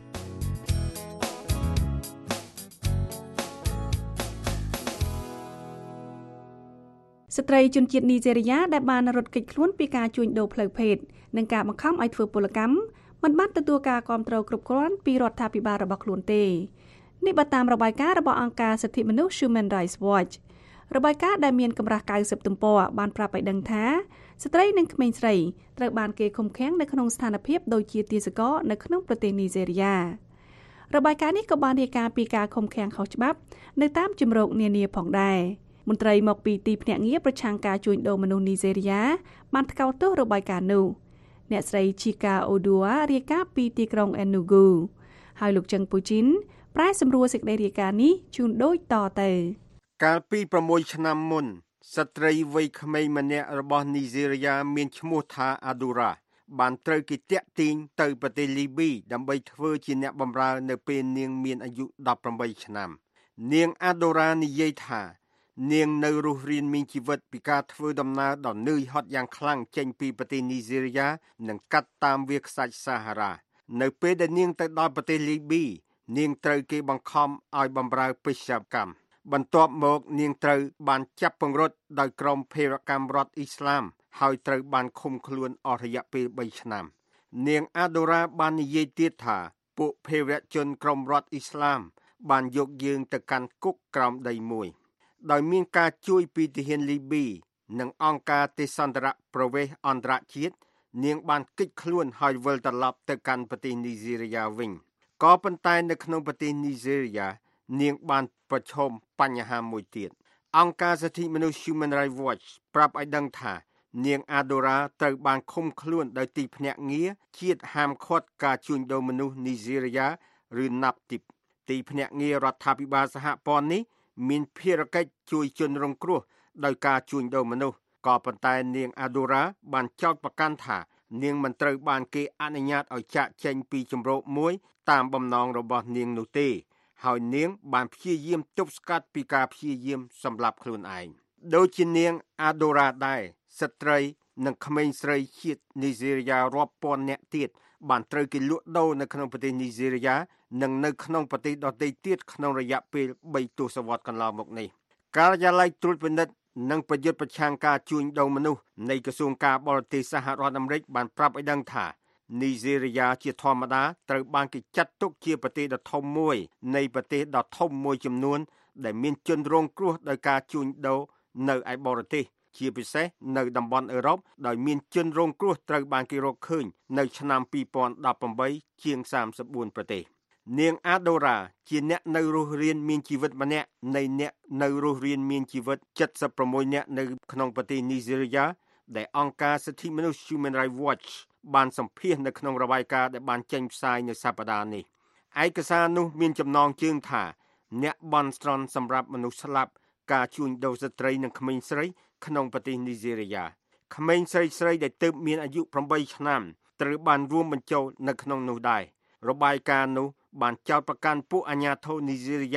ស្ត្រីជនជាតិនីហ្សេរីយ៉ាដែលបានរត់គេចខ្លួនពីការជួញដូរផ្លូវភេទនិងការបង្ខំឲ្យធ្វើពលកម្មមិនបានទទួលការគាំទ្រគ្រប់គ្រាន់ពីរដ្ឋាភិបាលរបស់ខ្លួនទេនេះបើតាមរបាយការណ៍របស់អង្គការសិទ្ធិមនុស្ស Human Rights Watch របាយការណ៍ដែលមានកម្រាស់៩០ទំព័របានប្រាប់ឲ្យដឹងថាស្ត្រីនិងក្មេងស្រីត្រូវបានគេឃុំឃាំងនៅក្នុងស្ថានភាពដូចជាទាសករនៅក្នុងប្រទេសនីហ្សេរីយ៉ារបាយការណ៍នេះក៏បានរាយការណ៍ពីការឃុំឃាំងខុសច្បាប់នៅតាមជម្រកនានាផងដែរមន្ត្រីមកពីទីភ្នាក់ងារប្រឆាំងការជួញដូរមនុស្សនីហ្សេរីយ៉ាបានថ្កោលទោសរបាយការណ៍នោះអ្នកស្រី Chika Odua រាយការណ៍ពីទីក្រុង Enugu ហើយលោកចឹងពូជីនប្រែសម្រួលសេចក្តីរាយការណ៍នេះជូនដូចតទៅកាលពីប្រាំមួយឆ្នាំមុនស្ត្រីវ័យក្មេងម្នាក់របស់នីហ្សេរីយ៉ាមានឈ្មោះថា Adura បានត្រូវគេទាក់ទាញទៅប្រទេសលីប៊ីដើម្បីធ្វើជាអ្នកបម្រើនៅពេលនាងមានអាយុដប់ប្រាំបីឆ្នាំនាង Adura និយាយថានាងនៅរស់រានមានជីវិតពីការធ្វើដំណើរដ៏នឿយហត់យ៉ាងខ្លាំងចេញពីប្រទេសនីហ្សេរីយ៉ានិងកាត់តាមវាលខ្សាច់សាហារ៉ានៅពេលដែលនាងទៅដល់ប្រទេសលីប៊ីនាងត្រូវគេបង្ខំឲ្យបម្រើបេសកកម្មបន្ទាប់មកនាងត្រូវបានចាប់ពង្រត់ដោយក្រុមភេរវកម្មរដ្ឋអ៊ីស្លាមហើយត្រូវបានឃុំខ្លួនអស់រយៈពេលបីឆ្នាំនាង Adora បាននិយាយទៀតថាពួកភេរវជនក្រុមរដ្ឋអ៊ីស្លាមបានយកយើងទៅកាន់គុកក្រោមដីមួយដោយមានការជួយពីទាហានលីប៊ីនិងអង្គការទេសន្តរប្រវេសន៍អន្តរជាតិនាងបានគេចខ្លួនហើយវិលត្រឡប់ទៅកាន់ប្រទេសនីហ្សេរីយ៉ាវិញក៏ប៉ុន្តែនៅក្នុងប្រទេសនីហ្សេរីយ៉ានាងបានប្រឈមបញ្ហាមួយទៀតអង្គការសិទ្ធិមនុស្ស Human Rights Watch ប្រាប់ឲ្យដឹងថានាង Adora ត្រូវបានឃុំខ្លួនដោយទីភ្នាក់ងារជាតិហាមឃាត់ការជួញដូរមនុស្សនីហ្សេរីយ៉ាឬ ណាប់ទីប ទីភ្នាក់ងាររដ្ឋាភិបាលសហព័ន្ធនេះមានភារកិច្ចជួយជនរងគ្រោះដោយការជួញដូរមនុស្សក៏ប៉ុន្តែនាង Adora បានចោទប្រកាន់ថានាងមិនត្រូវបានគេអនុញ្ញាតឲ្យចាកចេញពីជម្រកមួយតាមបំណងរបស់នាងនោះទេហើយនាងបានព្យាយាមទប់ស្កាត់ពីការព្យាយាមសម្លាប់ខ្លួនឯងដូចជានាង Adora ដែរស្ត្រីនិងក្មេងស្រីជាតិនីហ្សេរីយ៉ារាប់ពាន់នាក់ទៀតបានត្រូវគេលក់ដូរនៅក្នុងប្រទេសនីហ្សេរីយ៉ានិងនៅក្នុងប្រទេសដទៃទៀតក្នុងរយៈពេលបីទសវត្សរ៍កន្លងមកនេះការិយាល័យត្រួតពិនិត្យនិងប្រយុទ្ធប្រឆាំងការជួញដូរមនុស្សនៃក្រសួងការបរទេសសហរដ្ឋអាមេរិកបានប្រាប់ឲ្យដឹងថានីហ្សេរីយ៉ាជាធម្មតាត្រូវបានគេចាត់ទុកជាប្រទេសដ៏ធំមួយនៃប្រទេសដ៏ធំមួយចំនួនដែលមានជនរងគ្រោះដោយការជួញដូរនៅឯបរទេសជាពិសេសនៅតំបន់អឺរ៉ុបដោយមានជនរងគ្រោះត្រូវបានគេរកឃើញនៅឆ្នាំពីរពាន់ដប់ប្រាំបីជាងសាមសិបបួនប្រទេសនាង Adora ជាអ្នកនៅរស់រានមានជីវិតម្នាក់នៃអ្នកនៅរស់រានមានជីវិតเจ็ดสิบหกនាក់នៅក្នុងប្រទេសនីហ្សេរីយ៉ាដែលអង្គការសិទ្ធិមនុស្ស Human Rights Watch បានសម្ភាសនៅក្នុងរបាយការណ៍ដែលបានចេញផ្សាយនៅសប្តាហ៍នេះឯកសារនោះមានចំណងជើងថាអ្នកបន់ស្រន់សម្រាប់មនុស្សស្លាប់ការជួញដូរស្ត្រីនិងក្មេងស្រីក្នុងប្រទេសនីហ្សេរីយ៉ាក្មេងស្រីស្រីដែលទើបមានអាយុប្រាំបីឆ្នាំត្រូវបានរួមបញ្ចូលនៅក្នុងនោះដែររបាយការណ៍នោះបានចោទប្រកាន់ពួកអាជ្ញាធរនីហ្សេរីយ៉ា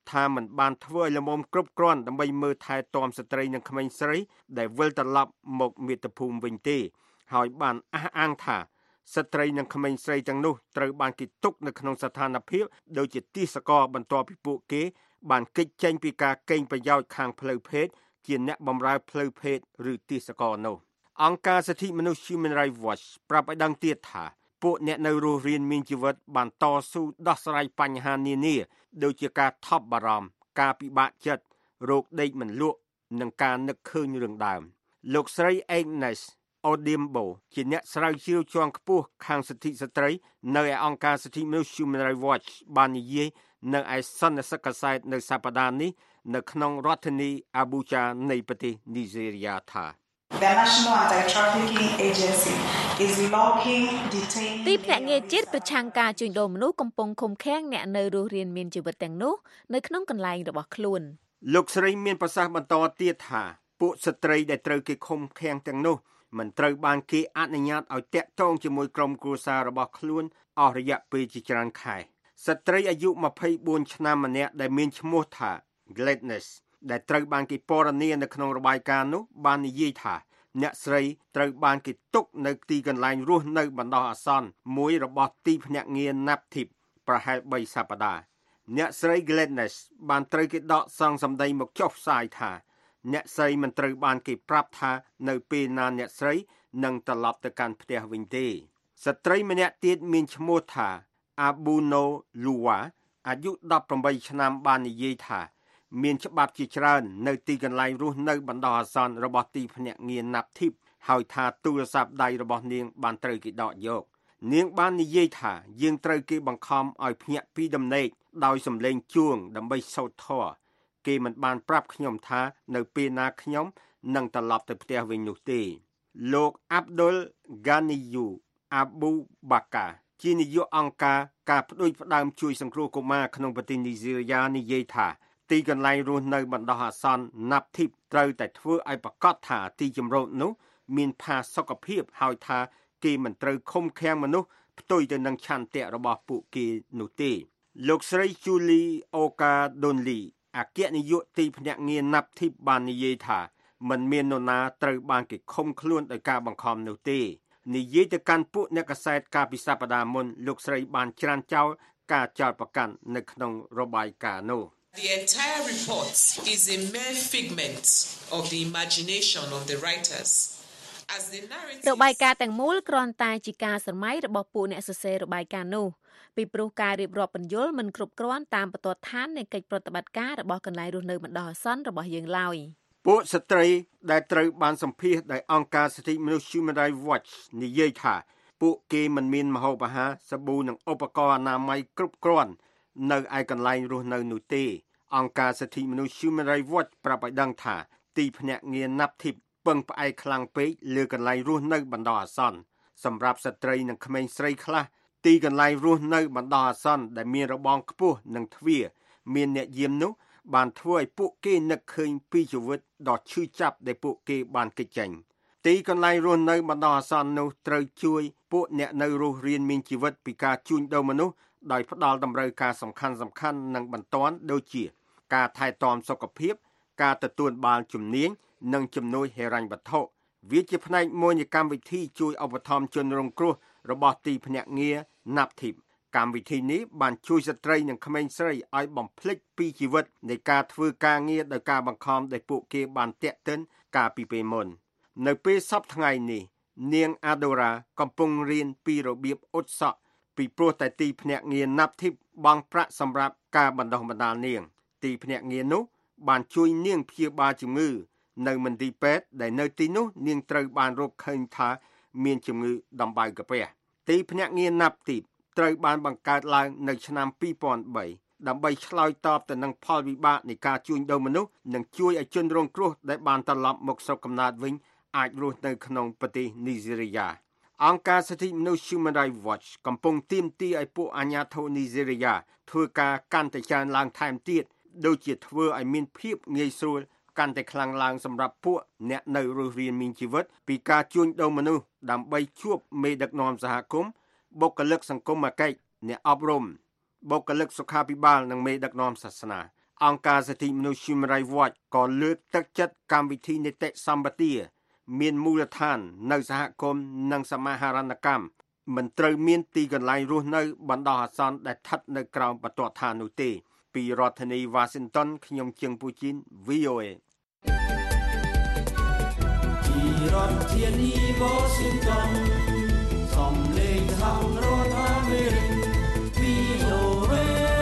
ថាមិនបានធ្វើឲ្យល្មមគ្រប់គ្រាន់ដើម្បីមើលថែទាំស្ត្រីនិងក្មេងស្រីដែលវិលត្រឡប់មកមាតុភូមិវិញទេហើយបានអះអាងថាស្ត្រីនិងក្មេងស្រីទាំងនោះត្រូវបានគេទុកនៅក្នុងស្ថានភាពដូចជាទាសករបន្ទាប់ពីពួកគេបានគេចចេញពីការកេងប្រយោជន៍ខាងផ្លូវភេទជាអ្នកបម្រើផ្លូវភេទឬទាសករនោះអង្គការសិទ្ធិមនុស្ស Human Rights Watch ប្រាប់ឲ្យដឹងទៀតថាពួកអ្នកនៅរស់រានមានជីវិតបានតស៊ូដោះស្រាយបញ្ហានានាដូចជាការថប់បារម្ភការពិបាកចិត្តរោគដេកមិនលក់និងការនឹកឃើញរឿងដើមលោកស្រី Agnes Odimbo ជាអ្នកស្រាវជ្រាវជាន់ខ្ពស់ខាងសិទ្ធិស្ត្រីនៅឯអង្គការសិទ្ធិមនុស្ស Human Rights Watch បាននិយាយនៅឯសន្និសីទកាសែតនៅសប្តាហ៍នេះនៅក្នុងរដ្ឋធានី Abuja នៃប្រទេសនីហ្សេរីយ៉ាថា The National Anti-Trafficking Agency is locking detainees ទីភ្នាក់ងារជាតិប្រឆាំងការជួញដូរមនុស្សកំពុងឃុំឃាំងអ្នកនៅរស់រានមានជីវិតទាំងនោះនៅក្នុងកន្លែងរបស់ខ្លួនលោកស្រីមានប្រសាសន៍បន្តទៀតថាពួកស្ត្រីដែលត្រូវគេឃុំឃាំងទាំងនោះមិនត្រូវបានគេអនុញ្ញាតឲ្យតាក់ទងជាមួយក្រុមគ្រួសាររបស់ខ្លួនអស់រយៈពេលជាច្រើនខែស្ត្រីអាយុម្ភៃបួនឆ្នាំម្នាក់ដែលមានឈ្មោះថា Gladness ដែលត្រូវបានគេពណ៌នានៅក្នុងរបាយការណ៍នោះបាននិយាយថាអ្នកស្រីត្រូវបានគេទុកនៅទីកន្លែងរស់នៅបណ្ដោះអាសន្នមួយរបស់ទីភ្នាក់ងារ Naptip ប្រហែលបីសប្តាហ៍អ្នកស្រី Gladness បានត្រូវគេដកសងសម្ដីមកចុះផ្សាយថាអ្នកស្រីមិនត្រូវបានគេប្រាប់ថានៅពេលណាអ្នកស្រីនឹងត្រឡប់ទៅកាន់ផ្ទះវិញទេស្ត្រីម្នាក់ទៀតមានឈ្មោះថា Abuno Luwa អាយុដប់ប្រាំបីឆ្នាំបាននិយាយថាមានច្បាប់ជាច្រើននៅទីកន្លែងរស់នៅបណ្ដោះអាសន្នរបស់ទីភ្នាក់ងារ Naptip ហើយថាទូរស័ព្ទដៃរបស់នាងបានត្រូវគេដកយកនាងបាននិយាយថាយើងត្រូវគេបង្ខំឲ្យភ្ញាក់ពីដំណេកដោយសម្លេងជួងដើម្បីសូត្រធម៌គេមិនបានប្រាប់ខ្ញុំថានៅពេលណាខ្ញុំនឹងត្រឡប់ទៅផ្ទះវិញនោះទេលោក Abdul Ganiyu Abu Bakar ជានាយកអង្គការការផ្ដួចផ្ដើមជួយសង្គ្រោះកុមារក្នុងប្រទេសនីហ្សេរីយ៉ានិយាយថាទីកន្លែងរស់នៅបណ្ដោះអាសន្ន Naptip ត្រូវតែធ្វើឲ្យប្រកាសថាទីជម្រកនោះមានផាសុកភាពហើយថាគេមិនត្រូវឃុំឃាំងមនុស្សផ្ទុយទៅនឹងឆន្ទៈរបស់ពួកគេនោះទេលោកស្រី Julie Okadonli អគ្គនាយកទីភ្នាក់ងារ Naptip បាននិយាយថាមិនមាននរណាត្រូវបានគេឃុំខ្លួនដោយការបង្ខំនោះទេនិយាយទៅកាន់ពួកអ្នកកាសែតកាលពីសប្តាហ៍មុនលោកស្រីបានច្រានចោលការចោទប្រកាន់នៅក្នុងរបាយការណ៍នោះ The entire report is a mere figment of the imagination of the writers. As the narrative របាយការណ៍ទាំងមូលគ្រាន់តែជាការស្រមៃរបស់ពួកអ្នកសរសេររបាយការណ៍នោះពីព្រោះការរៀបរាប់បញ្យលមិនគ្រប់គ្រាន់តាមបន្ទាត់ឋាននៃកិច្ចប្រតិបត្តិការរបស់កន្លែងរស់នៅបណ្ដោះអាសន្នរបស់យើងឡើយពួកស្ត្រីដែលត្រូវបានសម្ភាសន៍ដោយអង្គការសិទ្ធិមនុស្ស Human Rights Watch និយាយថាពួកគេមិនមានម្ហូបអាហារសាប៊ូនិងឧបករណ៍អនាម័យគ្រប់គ្រាន់នៅឯកន្លែងរស់នៅនោះទេអង្គការសិទ្ធិមនុស្ស Human Rights Watch ប្រាប់ឲ្យដឹងថាទីភ្នាក់ងារ Naptip ពឹងផ្អែកខ្លាំងពេកលើកន្លែងរស់នៅបណ្ដោះអាសន្នសម្រាប់ស្ត្រីនិងក្មេងស្រីខ្លះទីកន្លែងរស់នៅបណ្ដោះអាសន្នដែលមានរបងខ្ពស់និងទ្វារមានអ្នកយាមនោះបានធ្វើឲ្យពួកគេនឹកឃើញពីជីវិតដ៏ឈឺចាប់ដែលពួកគេបានគេចចេញទីកន្លែងរស់នៅបណ្ដោះអាសន្ននោះត្រូវជួយពួកអ្នកនៅរស់រានមានជីវិតពីការជួញដូរមនុស្សដោយផ្ដល់តម្រូវការសំខាន់សំខាន់និងបន្ទាន់ដូចជាការថែទាំសុខភាពការទទួលបានជំនាញនិងជំនួយហិរញ្ញវត្ថុវាជាផ្នែកមួយនៃកម្មវិធីជួយឧបត្ថម្ភជនរងគ្រោះរបស់ទីភ្នាក់ងារ Naptip កម្មវិធីនេះបានជួយស្ត្រីនិងក្មេងស្រីឲ្យបំភ្លេចពីជីវិតនៃការធ្វើការងារដោយការបង្ខំដែលពួកគេបានតាក់ទិនកាលពីពេលមុននៅពេលសប្តាហ៍ថ្ងៃនេះនាង Adora កំពុងរៀនពីរបៀបអ៊ុតសក់ពីព្រោះតែទីភ្នាក់ងារ Naptip បង់ប្រាក់សម្រាប់ការបណ្ដុះបណ្ដាលនាងទីភ្នាក់ងារនោះបានជួយនាងព្យាបាលជំងឺនៅមន្ទីរពេទ្យដែលនៅទីនោះនាងត្រូវបានរកឃើញថាមានជំងឺដំបៅកាពះទីភ្នាក់ងារ Naptip ត្រូវបានបង្កើតឡើងនៅឆ្នាំពីរពាន់បីដើម្បីឆ្លើយតបទៅនឹងផលវិបាកនៃការជួញដូរមនុស្សនិងជួយឲ្យជនរងគ្រោះដែលបានត្រឡប់មកស្រុកកំណើតវិញអាចរស់នៅក្នុងប្រទេសនីហ្សេរីយ៉ាអង្គការសិទ្ធិមនុស្ស Human Rights Watch កំពុងទាមទារឲ្យពួកអាជ្ញាធរនីហ្សេរីយ៉ាធ្វើការកាន់តែច្រើនឡើងថែមទៀតដូចជាធ្វើឲ្យមានភាពងាយស្រួលកាន់តែខ្លាំងឡើងសម្រាប់ពួកអ្នកនៅរស់រានមានជីវិតពីការជួញដូរមនុស្សដើម្បីជួបមេដឹកនាំសហគមន៍បុគ្គលិកសង្គមអាកិច្ចអ្នកអប់រំបុគ្គលិកសុខាភិបាលនិងមេដឹកនាំសាសនាអង្គការសិទ្ធិមនុស្ស Human Rights Watch ក៏លើកទឹកចិត្តកម្មវិធីនីតិសម្បទាមានមូលដ្ឋាននៅសហគមន៍និងសមាហរណកម្មមិនត្រូវមានទីកន្លែងរស់នៅបណ្ដោះអាសន្នដែលស្ថិតនៅក្រោមបន្ទាត់ឋាននោះទេពីរដ្ឋធានី Washington ខ្ញុំជើងពូជីន V O A ពីរដ្ឋធានី Washington សំឡេងខាងរដ្ឋអាមេរិក V O A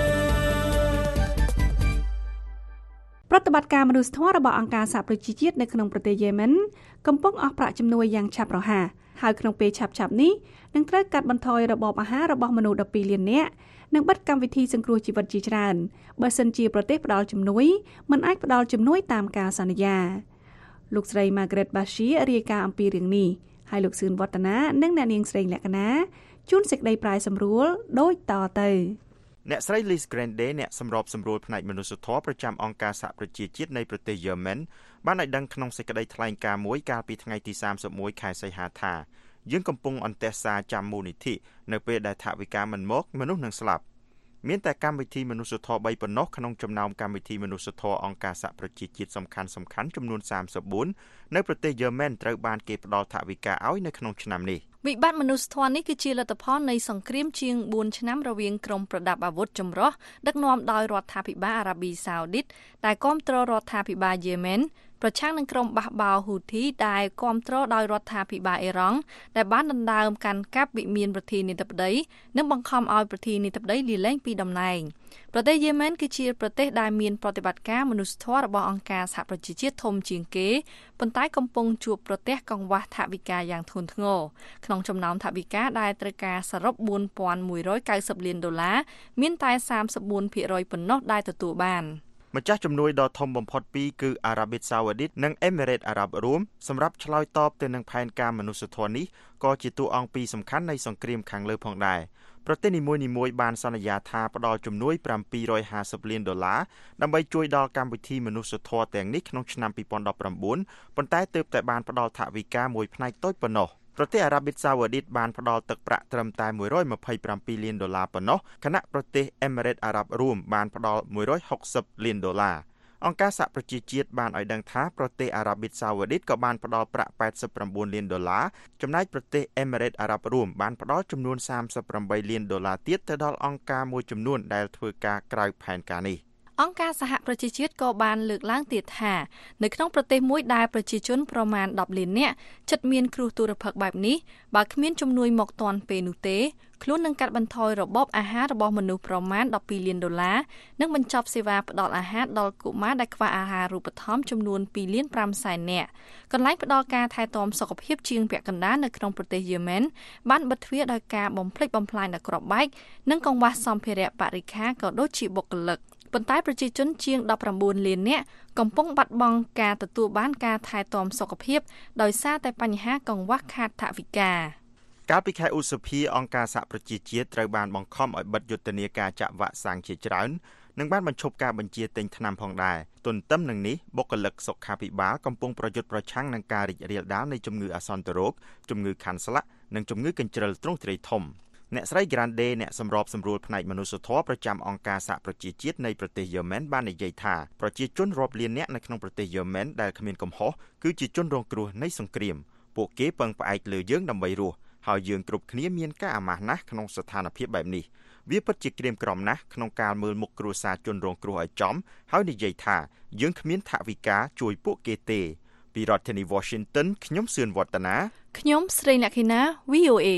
ប្រតិបត្តិការមនុស្សធម៌របស់អង្គការសហប្រជាជាតិនៅក្នុងប្រទេសយេម៉ែនកំពុងអស់ប្រាក់ជំនួយយ៉ាងឆាប់រហ័សហើយក្នុងពេលឆាប់ៗនេះនឹងត្រូវកាត់បន្ថយរបបអាហាររបស់មនុស្សដប់ពីរលាននាក់និងបិទកម្មវិធីសង្គ្រោះជីវិតជាច្រើនបើសិនជាប្រទេសផ្ដល់ជំនួយមិនអាចផ្ដល់ជំនួយតាមការសន្យាលោកស្រី Margaret Bashir រាយការណ៍អំពីរឿងនេះហើយលោកសឿនវឌ្ឍនានិងអ្នកនាងស្រីលក្ខណាជូនសេចក្តីប្រាយសម្រួលដូចតទៅអ្នកស្រី Liz Grande អ្នកសម្របសម្រួលផ្នែកមនុស្សធម៌ប្រចាំអង្គការសហប្រជាជាតិនៃប្រទេសយេម៉ែនបានឲ្យដឹងក្នុងសេចក្តីថ្លែងការណ៍មួយកាលពីថ្ងៃទីសាមសិបមួយខែសីហាថាយើងកំពុងអន្តេសាចាំមូលនិធិនៅពេលដែលថវិកាមិនមកមនុស្សនឹងស្លាប់មានតែកម្មវិធីមនុស្សធម៌បីប៉ុណ្ណោះក្នុងចំណោមកម្មវិធីមនុស្សធម៌អង្គការសហប្រជាជាតិសំខាន់ៗចំនួនសាមសិបបួននៅប្រទេសយេម៉ែនត្រូវបានគេផ្ដល់ថវិកាឲ្យនៅក្នុងឆ្នាំនេះវិបត្តិមនុស្សធម៌នេះគឺជាលទ្ធផលនៃសង្គ្រាមជាងបួនឆ្នាំរវាងក្រុមប្រដាប់អាវុធចម្រុះដឹកនាំដោយរដ្ឋាភិបាលអារ៉ាប៊ីសាអូឌីតដែលគាំទ្ររដ្ឋាភិបាលយេម៉ែនប្រឆាំងនឹងក្រុមបះបោរហ៊ូធីដែលគាំទ្រដោយរដ្ឋាភិបាលអ៊ីរ៉ង់ដែលបានដណ្ដើមកាន់កាប់វិមានប្រធានាធិបតីនិងបង្ខំឲ្យប្រធានាធិបតីលាលែងពីតំណែងប្រទេសយេម៉ែនគឺជាប្រទេសដែលមានប្រតិបត្តិការមនុស្សធម៌របស់អង្គការសហប្រជាជាតិធំជាងគេប៉ុន្តែកំពុងជួបប្រទះកង្វះថវិកាយ៉ាងធ្ងន់ធ្ងរក្នុងចំណោមថវិកាដែលត្រូវការសរុបបួនពាន់មួយរយកៅសិបលានដុល្លារមានតែសាមសិបបួនភាគរយប៉ុណ្ណោះដែលទទួលបានម្ចាស់ជំនួយដ៏ធំបំផុតពីរគឺអារ៉ាប៊ីសាអូឌីតនិងអេមីរ៉េតអារ៉ាប់រួមសម្រាប់ឆ្លើយតបទៅនឹងផែនការមនុស្សធម៌នេះក៏ជាតួអង្គពីរសំខាន់នៃសង្គ្រាមខាងលើផងដែរប្រទេសនីមួយៗបានសន្យាថាផ្ដល់ជំនួយប្រាំពីររយហាសិបលានដុល្លារដើម្បីជួយដល់កម្មវិធីមនុស្សធម៌ទាំងនេះក្នុងឆ្នាំពីរពាន់ដប់ប្រាំបួនប៉ុន្តែទើបតែបានផ្ដល់ថវិកាមួយផ្នែកតូចប៉ុណ្ណោះប្រទេសអារ៉ាប៊ីសាអូឌីតបានផ្ដល់ទឹកប្រាក់ត្រឹមតែមួយរយម្ភៃប្រាំពីរលានដុល្លារប៉ុណ្ណោះខណៈប្រទេសអេមីរ៉េតអារ៉ាប់រួមបានផ្ដល់មួយរយហុកសិបលានដុល្លារអង្គការសហប្រជាជាតិបានឲ្យដឹងថាប្រទេសអារ៉ាប៊ីសាអូឌីតក៏បានផ្ដល់ប្រាក់ប៉ែតសិបប្រាំបួនលានដុល្លារចំណែកប្រទេសអេមីរ៉េតអារ៉ាប់រួមបានផ្ដល់ចំនួនសាមសិបប្រាំបីលានដុល្លារទៀតទៅដល់អង្គការមួយចំនួនដែលធ្វើការក្រៅផែនការនេះអង្គការសហប្រជាជាតិក៏បានលើកឡើងទៀតថានៅក្នុងប្រទេសមួយដែលប្រជាជនប្រមាណដប់លាននាក់ជិតមានគ្រោះទុរភិក្សបែបនេះបើគ្មានជំនួយមកទាន់ពេលនោះទេខ្លួននឹងកាត់បន្ថយរបបអាហាររបស់មនុស្សប្រមាណដប់ពីរលានដុល្លារនិងបញ្ចប់សេវាផ្ដល់អាហារដល់កុមារដែលខ្វះអាហារូបត្ថម្ភចំនួនពីរលានប្រាំសែននាក់កន្លែងផ្ដល់ការថែទាំសុខភាពជាងពាក់កណ្ដាលនៅក្នុងប្រទេសយេម៉ែនបានបិទទ្វារដោយការបំផ្លិចបំផ្លាញដល់គ្រាប់បែកនិងកង្វះសម្ភារៈបរិក្ខារក៏ដូចជាបុគ្គលិកប៉ុន្តែប្រជាជនជាងដប់ប្រាំបួនលាននាក់កំពុងបាត់បង់ការទទួលបានការថែទាំសុខភាពដោយសារតែបញ្ហាកង្វះខាតថវិកាកាលពីខែឧសភាអង្គការសហប្រជាជាតិត្រូវបានបង្ខំឲ្យបិទយុទ្ធនាការចាក់វ៉ាក់សាំងជាច្រើននិងបានបញ្ឈប់ការបញ្ជាទិញថ្នាំផងដែរទន្ទឹមនឹងនេះបុគ្គលិកសុខាភិបាលកំពុងប្រយុទ្ធប្រឆាំងនឹងការរីករាលដាលនៃជំងឺអាសន្នរោគជំងឺខាន់ស្លាក់និងជំងឺកញ្ជ្រឹលទ្រង់ទ្រាយធំអ្នកស្រី Grande អ្នកសម្របសម្រួលផ្នែកមនុស្សធម៌ប្រចាំអង្គការសហប្រជាជាតិនៃប្រទេសយេម៉ែនបាននិយាយថាប្រជាជនរាប់លាននាក់នៅក្នុងប្រទេសយេម៉ែនដែលគ្មានកំហុសគឺជាជនរងគ្រោះនៃសង្គ្រាមពួកគេពឹងផ្អែកលើយើងដើម្បីរស់ហើយយើងគ្រប់គ្នាមានការអាម៉ាស់ណាស់ក្នុងស្ថានភាពបែបនេះវាពិតជាក្រៀមក្រំណាស់ក្នុងការមើលមុខគ្រួសារជនរងគ្រោះឲ្យចំហើយនិយាយថាយើងគ្មានថវិកាជួយពួកគេទេពីរដ្ឋធានី Washington ខ្ញុំសឿនវឌ្ឍនាខ្ញុំស្រីលក្ខិណា V O A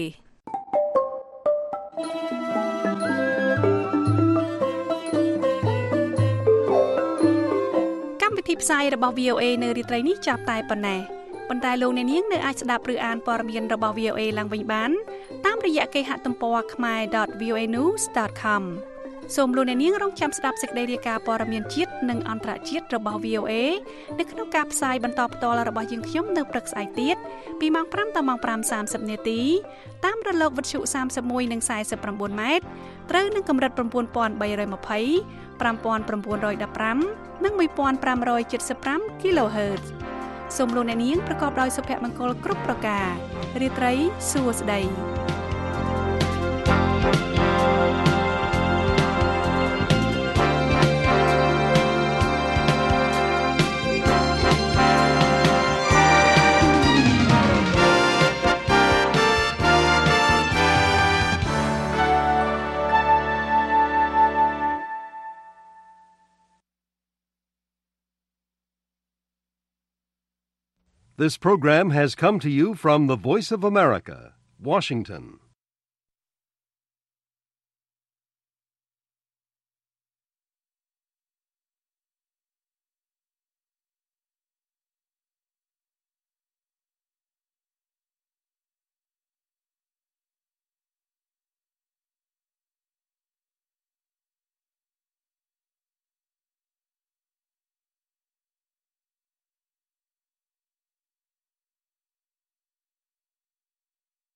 កម្មវិធីផ្សាយរបស់ V O A នៅរាត្រីនេះចាប់តែប៉ុណ្ណេះប៉ុន្តែលោកអ្នកនាងនៅអាចស្ដាប់ឬអានព័ត៌មានរបស់ V O A ឡើងវិញបានតាមរយៈគេហទំព័រ khmae dot v o a news dot com សូមលោកអ្នកនាងរងចាំស្ដាប់សេចក្តីរាយការណ៍ព័ត៌មានជាតិនិងអន្តរជាតិរបស់ V O A នៅក្នុងការផ្សាយបន្តផ្ទាល់របស់យើងខ្ញុំនៅព្រឹកស្អែកទៀតពីម៉ោងប្រាំដល់ម៉ោងប្រាំសាមសិបនាទីតាមរលកវិទ្យុសាមសិបមួយនិងសាយសិបប្រាំបួនម៉ែត្រត្រូវនឹងកម្រិត៩ពាន់បីរយម្ភៃ ប្រាំពាន់៩រយដប់ប្រាំនិងមួយពាន់ប្រាំរយседសិបប្រាំ kHz សូមលោកអ្នកនាងប្រកបដោយសុភមង្គលគ្រប់ប្រការរាត្រីសួស្តី This program has come to you from the Voice of America, Washington.